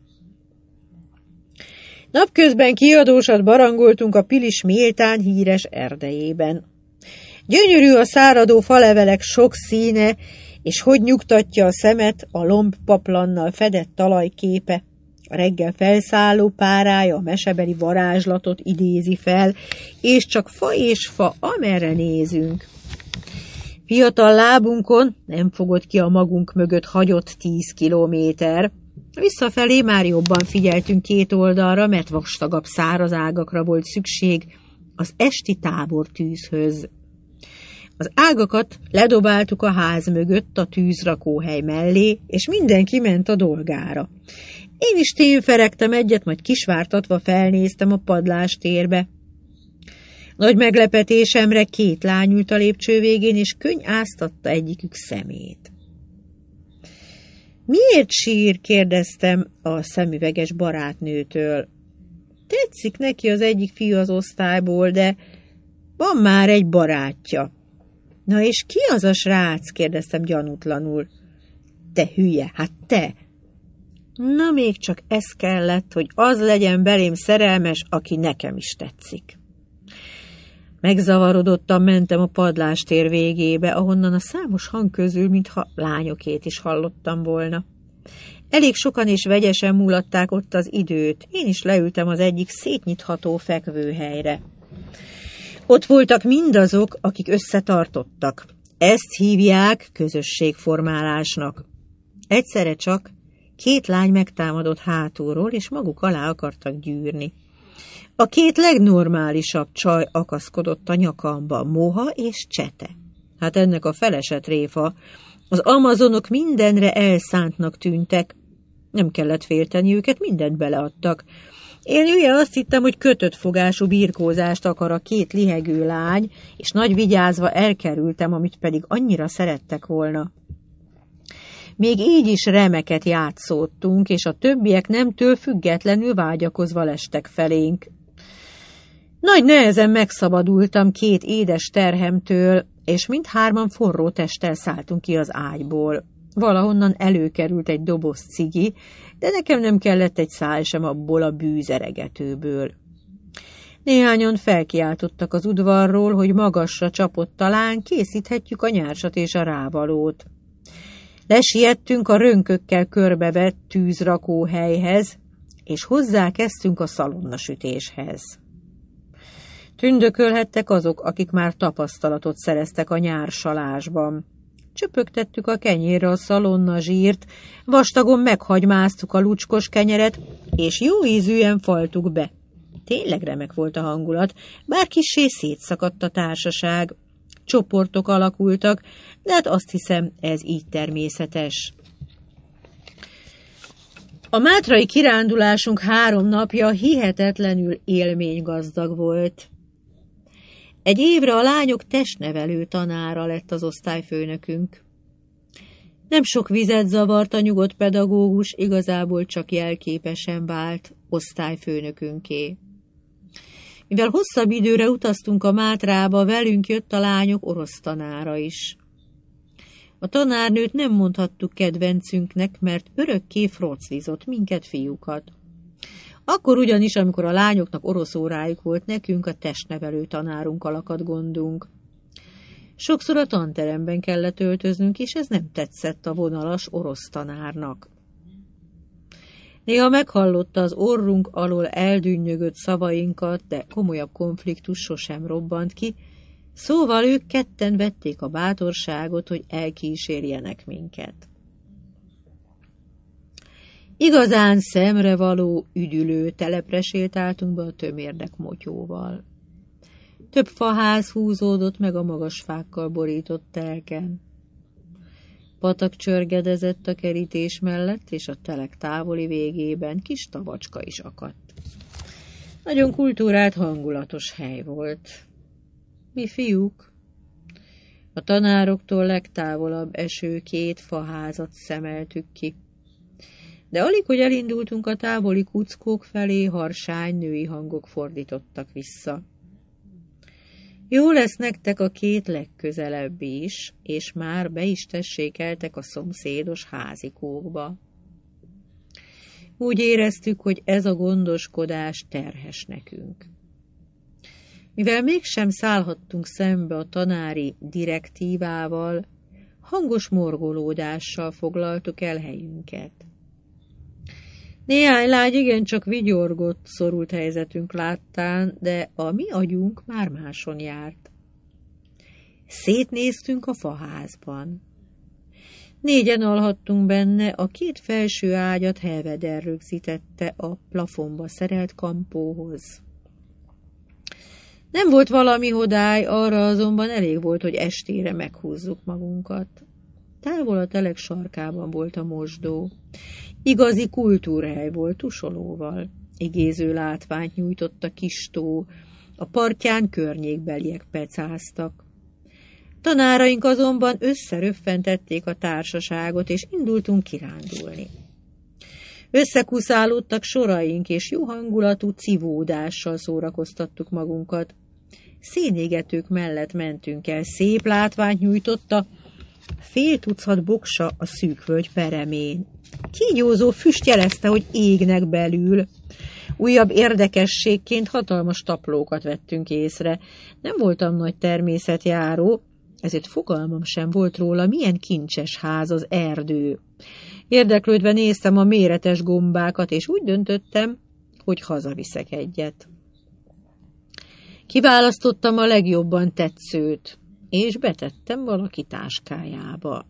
Napközben kiadósat barangoltunk a Pilis méltán híres erdejében. Gyönyörű a száradó falevelek sok színe, és hogy nyugtatja a szemet a lombpaplannal fedett talajképe. A reggel felszálló párája a mesebeli varázslatot idézi fel, és csak fa és fa, amerre nézünk. Fiatal lábunkon nem fogott ki a magunk mögött hagyott 10 kilométer. Visszafelé már jobban figyeltünk két oldalra, mert vastagabb száraz ágakra volt szükség az esti tábortűzhöz. Az ágakat ledobáltuk a ház mögött a tűzrakóhely mellé, és mindenki ment a dolgára. Én is témferegtem egyet, majd kisvártatva felnéztem a padlástérbe. Nagy meglepetésemre 2 lány ült a lépcső végén, és könny áztatta egyikük szemét. Miért sír? Kérdeztem a szemüveges barátnőtől. Tetszik neki az egyik fiú az osztályból, de van már egy barátja. Na és ki az a srác? Kérdeztem gyanútlanul. Te hülye, hát te! Na még csak ez kellett, hogy az legyen belém szerelmes, aki nekem is tetszik. Megzavarodottan mentem a padlástér végébe, ahonnan a számos hang közül, mintha lányokét is hallottam volna. Elég sokan és vegyesen múlatták ott az időt, én is leültem az egyik szétnyitható fekvőhelyre. Ott voltak mindazok, akik összetartottak. Ezt hívják közösségformálásnak. Egyszerre csak 2 lány megtámadott hátulról, és maguk alá akartak gyűrni. A 2 legnormálisabb csaj akaszkodott a nyakamba, Moha és Csete. Hát ennek a felese tréfa. Az amazonok mindenre elszántnak tűntek. Nem kellett félteni őket, mindent beleadtak. Én ugye azt hittem, hogy kötött fogású birkózást akar a 2 lihegő lány, és nagy vigyázva elkerültem, amit pedig annyira szerettek volna. Még így is remeket játszottunk, és a többiek nemtől függetlenül vágyakozva lestek felénk. Nagy nehezen megszabadultam 2 édes terhemtől, és mindhárman forró testtel szálltunk ki az ágyból. Valahonnan előkerült egy doboz cigi, de nekem nem kellett egy szál sem abból a bűzeregetőből. Néhányan felkiáltottak az udvarról, hogy magasra csapott talán készíthetjük a nyársat és a rávalót. Lesiettünk a rönkökkel körbevett tűzrakóhelyhez, és hozzákezdtünk a szalonnasütéshez. Tündökölhettek azok, akik már tapasztalatot szereztek a nyársalásban. Csöpögtettük a kenyérre a szalonnazsírt, vastagon meghagymáztuk a lucskos kenyeret, és jó ízűen faltuk be. Tényleg remek volt a hangulat, bár kissé szétszakadt a társaság. Csoportok alakultak, de hát azt hiszem, ez így természetes. A mátrai kirándulásunk 3 napja hihetetlenül élménygazdag volt. Egy évre a lányok testnevelő tanára lett az osztályfőnökünk. Nem sok vizet zavart a nyugodt pedagógus, igazából csak jelképesen vált osztályfőnökünké. Mivel hosszabb időre utaztunk a Mátrába, velünk jött a lányok orosz tanára is. A tanárnőt nem mondhattuk kedvencünknek, mert örökké froclizott minket, fiúkat. Akkor ugyanis, amikor a lányoknak orosz órájuk volt, nekünk a testnevelő tanárunkkal akadt gondunk. Sokszor a tanteremben kellett öltöznünk, és ez nem tetszett a vonalas orosz tanárnak. Néha meghallotta az orrunk alól eldünnyögött szavainkat, de komolyabb konfliktus sosem robbant ki, szóval ők ketten vették a bátorságot, hogy elkísérjenek minket. Igazán szemrevaló, üdülő telepre sétáltunk be a tömérdek motyóval. Több faház húzódott meg a magas fákkal borított telken. Patak csörgedezett a kerítés mellett, és a telek távoli végében kis tavacska is akadt. Nagyon kultúrált, hangulatos hely volt. Mi fiúk, a tanároktól legtávolabb eső 2 faházat szemeltük ki. De alig, hogy elindultunk a távoli kuckók felé, harsány női hangok fordítottak vissza. Jó lesz nektek a 2 legközelebb is, és már be is tessékeltek a szomszédos házikókba. Úgy éreztük, hogy ez a gondoskodás terhes nekünk. Mivel mégsem szállhattunk szembe a tanári direktívával, hangos morgolódással foglaltuk el helyünket. Néhány lány igencsak vigyorgott szorult helyzetünk láttán, de a mi agyunk már máson járt. Szétnéztünk a faházban. 4-en alhattunk benne, a 2 felső ágyat helveder rögzítette a plafonba szerelt kampóhoz. Nem volt valami hodály, arra azonban elég volt, hogy estére meghúzzuk magunkat. Távol a telek sarkában volt a mosdó. Igazi kultúrhely volt tusolóval. Igéző látványt nyújtott a kis tó, a partján környékbeliek pecáztak. Tanáraink azonban összeröffentették a társaságot, és indultunk kirándulni. Összekuszálódtak soraink, és jó hangulatú civódással szórakoztattuk magunkat. Szénégetők mellett mentünk el, szép látványt nyújtotta, fél tucat boksa a szűk völgy peremén. Kígyózó füst jelezte, hogy égnek belül. Újabb érdekességként hatalmas taplókat vettünk észre. Nem voltam nagy természetjáró, ezért fogalmam sem volt róla, milyen kincses ház az erdő. Érdeklődve néztem a méretes gombákat, és úgy döntöttem, hogy hazaviszek egyet. Kiválasztottam a legjobban tetszőt, és betettem valaki táskájába.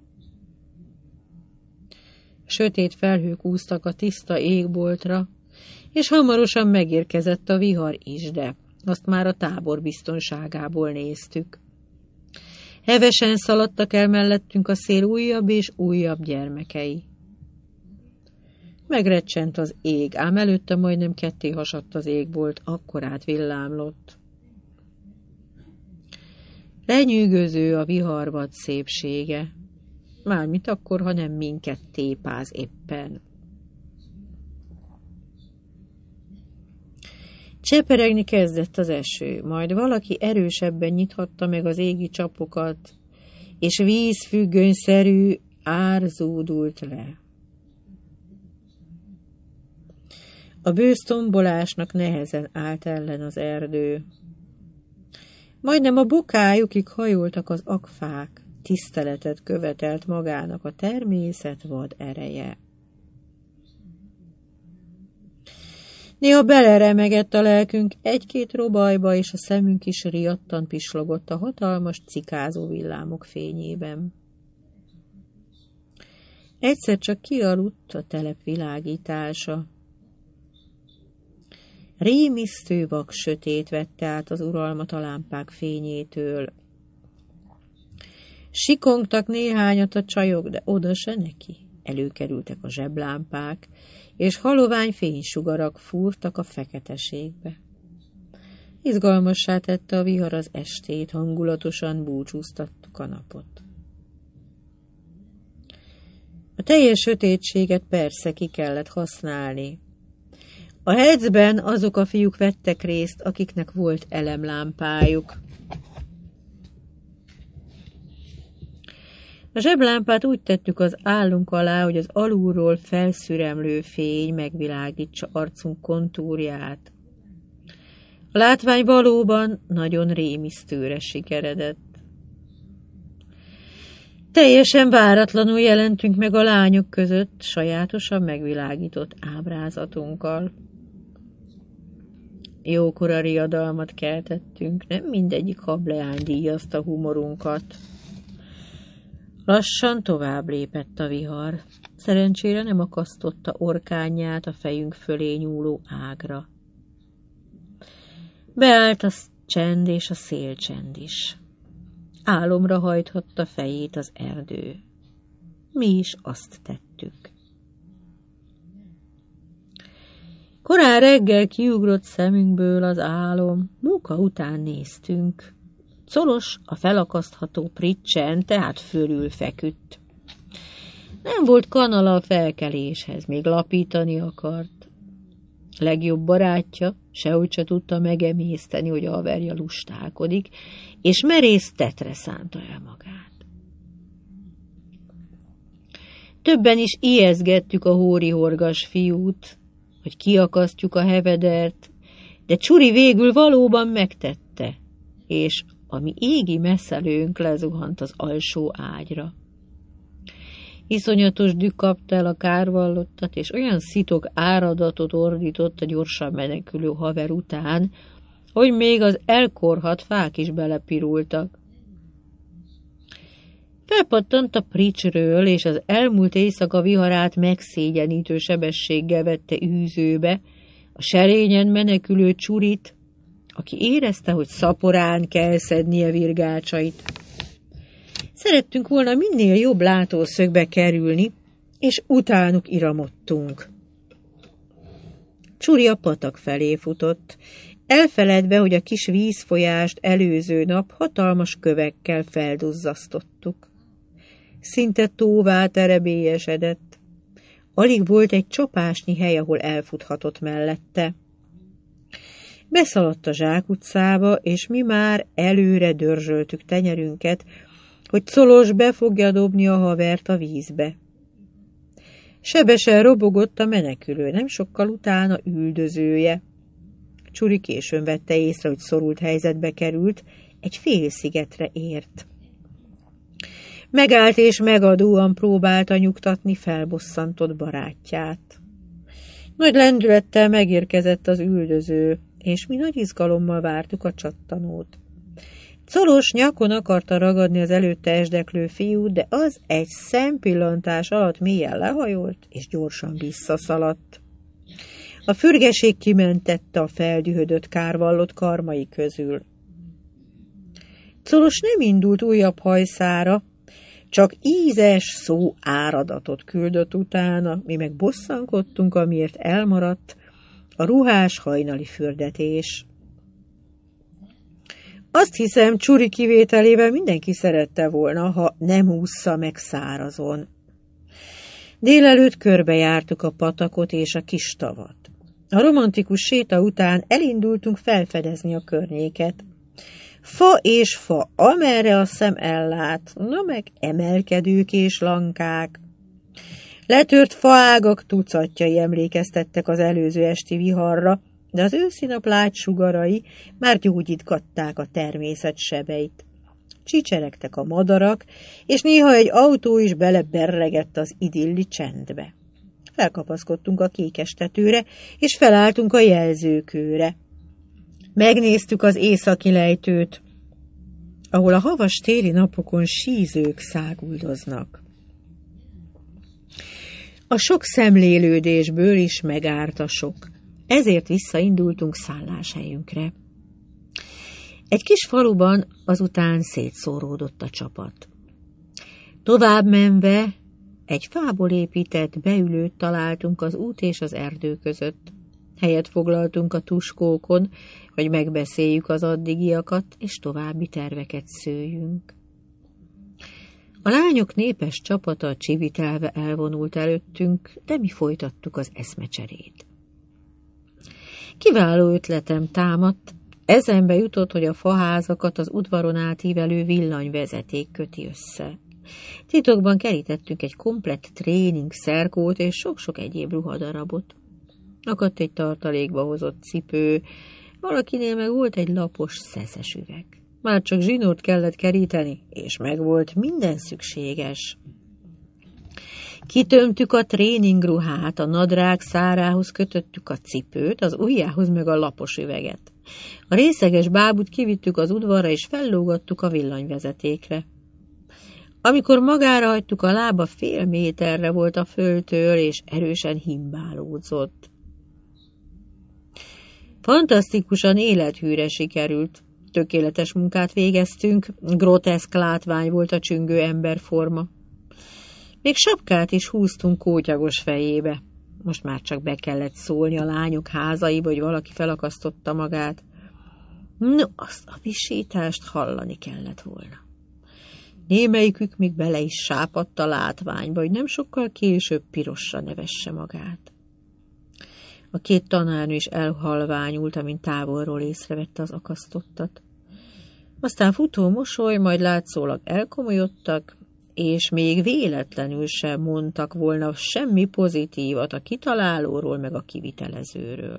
Sötét felhők úsztak a tiszta égboltra, és hamarosan megérkezett a vihar is, de azt már a tábor biztonságából néztük. Hevesen szaladtak el mellettünk a szél újabb és újabb gyermekei. Megrecsent az ég, ám előtte majdnem ketté hasadt az égbolt, akkorát villámlott. Lenyűgöző a viharvad szépsége, mármint akkor, ha nem minket tépáz éppen. Cseperegni kezdett az eső, majd valaki erősebben nyithatta meg az égi csapokat, és vízfüggönyszerű ár zúdult le. A bősz tombolásnak nehezen állt ellen az erdő. Majdnem a bokájukig hajoltak az agfák, tiszteletet követelt magának a természet vad ereje. Néha beleremegett a lelkünk 1-2 robajba, és a szemünk is riadtan pislogott a hatalmas cikázó villámok fényében. Egyszer csak kialudt a telep világítása. Rémisztő vak sötét vette át az uralmat a lámpák fényétől. Sikongtak néhányat a csajok, de oda se neki. előkerültek a zseblámpák, és halovány fénysugarak fúrtak a feketeségbe. Izgalmassá tette a vihar az estét, hangulatosan búcsúztattuk a napot. A teljes sötétséget persze ki kellett használni. A hecben azok a fiúk vettek részt, akiknek volt elemlámpájuk. A zseblámpát úgy tettük az állunk alá, hogy az alulról felszüremlő fény megvilágítsa arcunk kontúrját. A látvány valóban nagyon rémisztőre sikeredett. Teljesen váratlanul jelentünk meg a lányok között sajátosan megvilágított ábrázatunkkal. Jókora riadalmat keltettünk, nem mindegyik hableány díjazta humorunkat. Lassan tovább lépett a vihar. Szerencsére nem akasztotta orkányát a fejünk fölé nyúló ágra. Beállt a csend és a szélcsend is. Álomra hajthatta fejét az erdő. Mi is azt tettük. Korán reggel kiugrott szemünkből az álom, munka után néztünk. Szolos a felakasztható pricsen, tehát fölül feküdt. Nem volt kanala a felkeléshez, még lapítani akart. Legjobb barátja sehogy se tudta megemészteni, hogy a haverja lustálkodik, és merész tetre szánta el magát. Többen is ijeszgettük a hóri-horgas fiút, hogy kiakasztjuk a hevedert, de Csuri végül valóban megtette, és a mi égi messzelőnk lezuhant az alsó ágyra. Iszonyatos dű kapta el a kárvallottat, és olyan szitok áradatot ordított a gyorsan menekülő haver után, hogy még az elkorhadt fák is belepirultak. Felpattant a pricsről, és az elmúlt éjszaka viharát megszégyenítő sebességgel vette űzőbe a serényen menekülő Csurit, aki érezte, hogy szaporán kell szednie virgácsait. Szerettünk volna minél jobb látószögbe kerülni, és utánuk iramodtunk. Csuri a patak felé futott, elfeledve, hogy a kis vízfolyást előző nap hatalmas kövekkel felduzzasztottuk. Szinte tóvá terebélyesedett. Alig volt egy csapásnyi hely, ahol elfuthatott mellette. Beszaladt a zsákutcába, és mi már előre dörzsöltük tenyerünket, hogy Szolos be fogja dobni a havert a vízbe. Sebesen robogott a menekülő, nem sokkal utána üldözője. Csuri későn vette észre, hogy szorult helyzetbe került, egy félszigetre ért. Megállt és megadóan próbálta nyugtatni felbosszantott barátját. Nagy lendülettel megérkezett az üldöző, és mi nagy izgalommal vártuk a csattanót. Szolos nyakon akarta ragadni az előtte esdeklő fiút, de az egy szempillantás alatt mélyen lehajolt, és gyorsan visszaszaladt. A fürgeség kimentette a feldühödött kárvallott karmai közül. Szolos nem indult újabb hajszára, csak ízes szó áradatot küldött utána, mi meg bosszankodtunk, amiért elmaradt a ruhás hajnali fürdetés. Azt hiszem, Csuri kivételével mindenki szerette volna, ha nem ússza meg szárazon. Délelőtt körbejártuk a patakot és a kis tavat. A romantikus séta után elindultunk felfedezni a környéket. Fa és fa, amerre a szem ellát, na meg emelkedők és lankák. Letört faágak tucatjai emlékeztettek az előző esti viharra, de az őszi nap lágy sugarai már gyógyítgatták a természet sebeit. Csicseregtek a madarak, és néha egy autó is beleberregett az idilli csendbe. Felkapaszkodtunk a kékestetőre, és felálltunk a jelzőkőre. Megnéztük az északi lejtőt, ahol a havas téli napokon sízők száguldoznak. A sok szemlélődésből is megárt a sok, ezért visszaindultunk szálláshelyünkre. Egy kis faluban azután szétszóródott a csapat. Tovább menve Egy fából épített beülőt találtunk az út és az erdő között. Helyet foglaltunk a tuskókon, hogy megbeszéljük az addigiakat, és további terveket szőjünk. A lányok népes csapata csivitelve elvonult előttünk, de mi folytattuk az eszmecserét. Kiváló ötletem támadt, eszembe jutott, hogy a faházakat az udvaron átívelő villanyvezeték köti össze. Titokban kerítettünk egy komplett tréning szerkót és sok-sok egyéb ruhadarabot. Akadt egy tartalékba hozott cipő, valakinél meg volt egy lapos szeszes üveg. Már csak zsinórt kellett keríteni, és megvolt minden szükséges. Kitömtük a tréningruhát, a nadrág szárához kötöttük a cipőt, az ujjához meg a lapos üveget. A részeges bábút kivittük az udvarra, és fellógattuk a villanyvezetékre. Amikor magára hagytuk, a lába fél méterre volt a földtől, és erősen himbálódzott. Fantasztikusan élethűre sikerült. Tökéletes munkát végeztünk, groteszk látvány volt a csüngő emberforma. Még sapkát is húztunk kótyagos fejébe. Most már csak be kellett szólni a lányok házaiba, hogy valaki felakasztotta magát. No, azt a visítást hallani kellett volna. Némelyikük még bele is sápadt a látványba, hogy nem sokkal később pirosra nevesse magát. A két tanárnő is elhalványult, amint távolról észrevette az akasztottat. Aztán futó mosoly, majd látszólag elkomolyodtak, és még véletlenül sem mondtak volna semmi pozitívat a kitalálóról meg a kivitelezőről.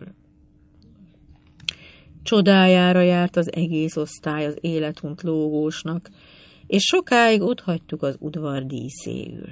Csodájára járt az egész osztály az életunt lógósnak, és sokáig otthagytuk az udvar díszéül.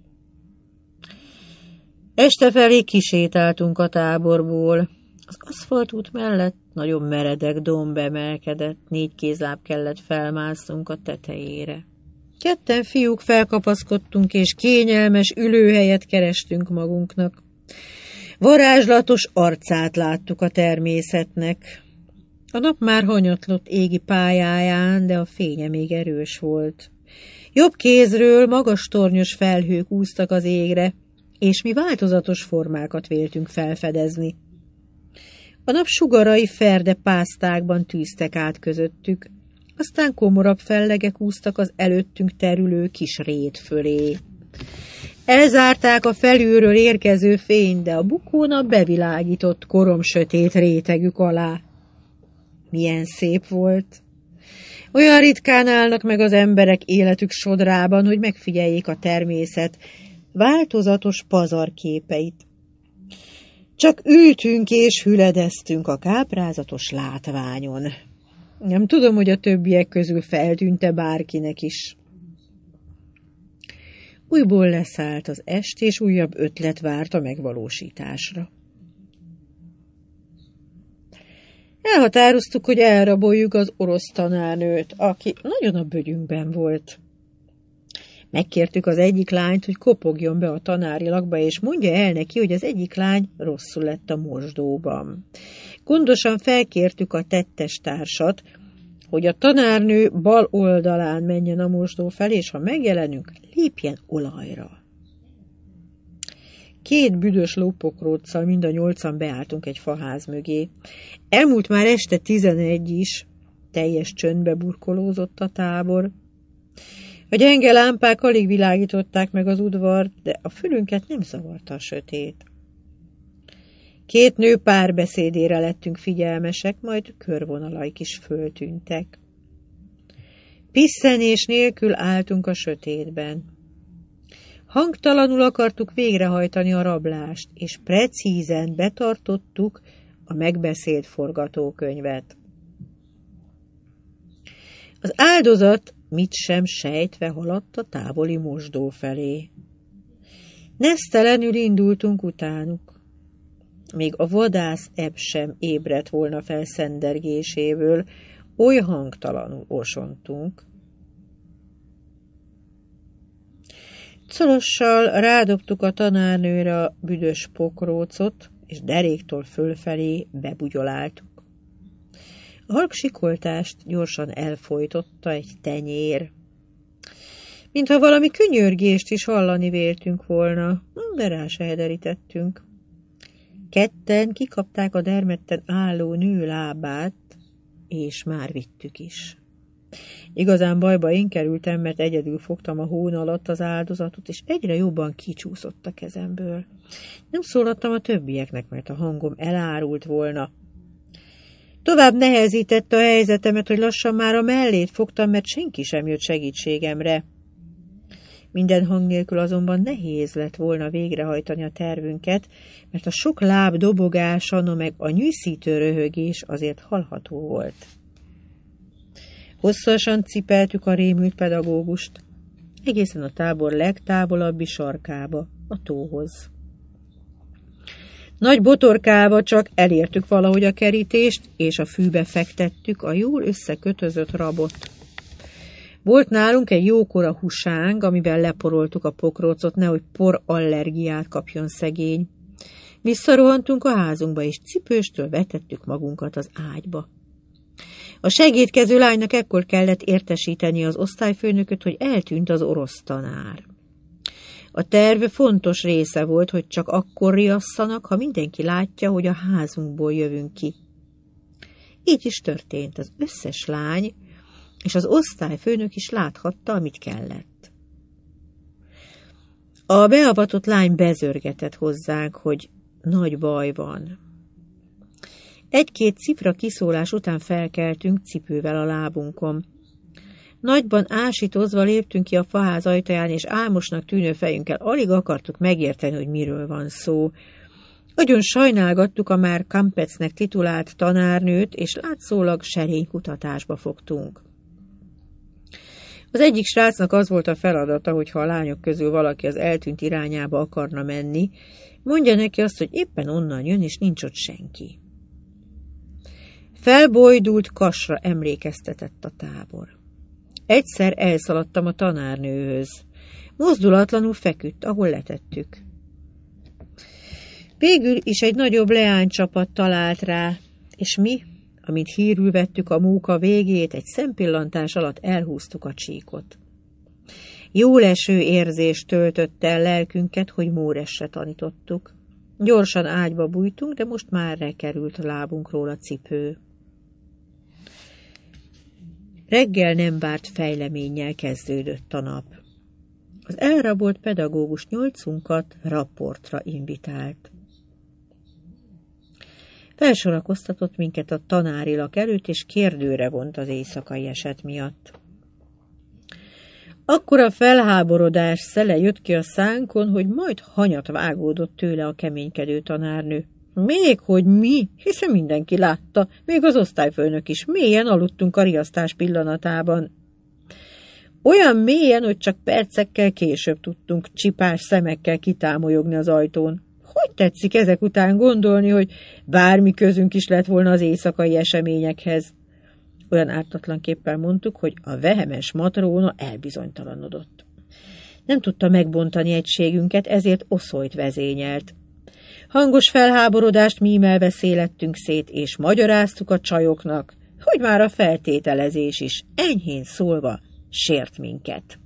Este felé kisétáltunk a táborból. Az aszfaltút mellett nagyon meredek domb emelkedett, 4 kézláb kellett felmásznunk a tetejére. Ketten fiúk felkapaszkodtunk, és kényelmes ülőhelyet kerestünk magunknak. Varázslatos arcát láttuk a természetnek. A nap már hanyatlott égi pályáján, de a fénye még erős volt. Jobb kézről magas tornyos felhők úsztak az égre, és mi változatos formákat véltünk felfedezni. A nap sugarai ferde pásztákban tűztek át közöttük, aztán komorabb fellegek úsztak az előttünk terülő kis rét fölé. Elzárták a felülről érkező fényt, de a bukónap bevilágított koromsötét rétegük alá. Milyen szép volt! Olyan ritkán állnak meg az emberek életük sodrában, hogy megfigyeljék a természet változatos pazarképeit. Csak ültünk és hüledeztünk a káprázatos látványon. Nem tudom, hogy a többiek közül feltűnt-e bárkinek is. Újból leszállt az est, és újabb ötlet várt a megvalósításra. Elhatároztuk, hogy elraboljuk az orosz tanárnőt, aki nagyon a bögyünkben volt. Megkértük az egyik lányt, hogy kopogjon be a tanárilakba, és mondja el neki, hogy az egyik lány rosszul lett a mosdóban. Gondosan felkértük a tettes társat, hogy a tanárnő bal oldalán menjen a mosdó felé, és ha megjelenünk, lépjen olajra. 2 büdös lópokróccal mind a 8-an beálltunk egy faház mögé. Elmúlt már este 11 is, teljes csöndbe burkolózott a tábor. A gyenge lámpák alig világították meg az udvart, de a fülünket nem zavarta a sötét. 2 nő párbeszédére lettünk figyelmesek, majd körvonalaik is föltűntek. Pisszenés nélkül álltunk a sötétben. Hangtalanul akartuk végrehajtani a rablást, és precízen betartottuk a megbeszélt forgatókönyvet. Az áldozat mit sem sejtve haladt a távoli mosdó felé. Nesztelenül indultunk utánuk. Még a vadász ebb sem ébredt volna fel szendergéséből, oly hangtalanul osontunk. Colossal rádobtuk a tanárnőre a büdös pokrócot, és deréktől fölfelé bebugyoláltuk. A halk sikoltást gyorsan elfojtotta egy tenyér. mintha valami könyörgést is hallani véltünk volna, de rá se hederítettünk. Ketten kikapták a dermedten álló nő lábát, és már vittük is. Igazán bajba én kerültem, mert egyedül fogtam a hón alatt az áldozatot, és egyre jobban kicsúszott a kezemből. Nem szólattam a többieknek, mert a hangom elárult volna. Tovább nehezítette a helyzetemet, hogy lassan már a mellét fogtam, mert senki sem jött segítségemre. Minden hang nélkül azonban nehéz lett volna végrehajtani a tervünket, mert a sok láb dobogása, no meg a nyűszítő röhögés azért hallható volt. Hosszasan cipeltük a rémült pedagógust, egészen a tábor legtávolabbi sarkába, a tóhoz. Nagy botorkálva csak elértük valahogy a kerítést, és a fűbe fektettük a jól összekötözött rabot. Volt nálunk egy jókora husánk, amivel leporoltuk a pokrócot, nehogy porallergiát kapjon szegény. Visszarohantunk a házunkba, és cipőstől vetettük magunkat az ágyba. A segédkező lánynak ekkor kellett értesíteni az osztályfőnököt, hogy eltűnt az orosz tanár. A terv fontos része volt, hogy csak akkor riasszanak, ha mindenki látja, hogy a házunkból jövünk ki. Így is történt, az összes lány, és az osztályfőnök is láthatta, amit kellett. A beavatott lány bezörgetett hozzánk, hogy nagy baj van. Egy-két cifra kiszólás után felkeltünk cipővel a lábunkon. Nagyban ásítozva léptünk ki a faház ajtaján, és álmosnak tűnő fejünkkel alig akartuk megérteni, hogy miről van szó. Nagyon sajnálgattuk a már Kampecnek titulált tanárnőt, és látszólag serénykutatásba fogtunk. Az egyik srácnak az volt a feladata, hogy ha a lányok közül valaki az eltűnt irányába akarna menni, mondja neki azt, hogy éppen onnan jön, és nincs ott senki. Felbojdult kasra emlékeztetett a tábor. Egyszer elszaladtam a tanárnőhöz. Mozdulatlanul feküdt, ahol letettük. Végül is egy nagyobb leánycsapat talált rá, és mi, amint hírül vettük a móka végét, egy szempillantás alatt elhúztuk a csíkot. Jóleső érzés töltötte el lelkünket, hogy Móresre tanítottuk. Gyorsan ágyba bújtunk, de most már lekerült a lábunkról a cipő. Reggel nem várt fejleménnyel kezdődött a nap. Az elrabolt pedagógus 8-unkat rapportra invitált. Felsorakoztatott minket a tanárilak előtt, és kérdőre vont az éjszakai eset miatt. Akkor a felháborodás szele jött ki a szánkon, hogy majd hanyat vágódott tőle a keménykedő tanárnő. Még hogy mi, hiszen mindenki látta, még az osztályfőnök is. Mélyen aludtunk a riasztás pillanatában. Olyan mélyen, hogy csak percekkel később tudtunk csipás szemekkel kitámolyogni az ajtón. Hogy tetszik ezek után gondolni, hogy bármi közünk is lett volna az éjszakai eseményekhez? Olyan ártatlanképpen mondtuk, hogy a vehemes matróna elbizonytalanodott. Nem tudta megbontani egységünket, ezért oszolyt vezényelt. Hangos felháborodást mímelve szélettünk szét, és magyaráztuk a csajoknak, hogy már a feltételezés is, enyhén szólva, sért minket.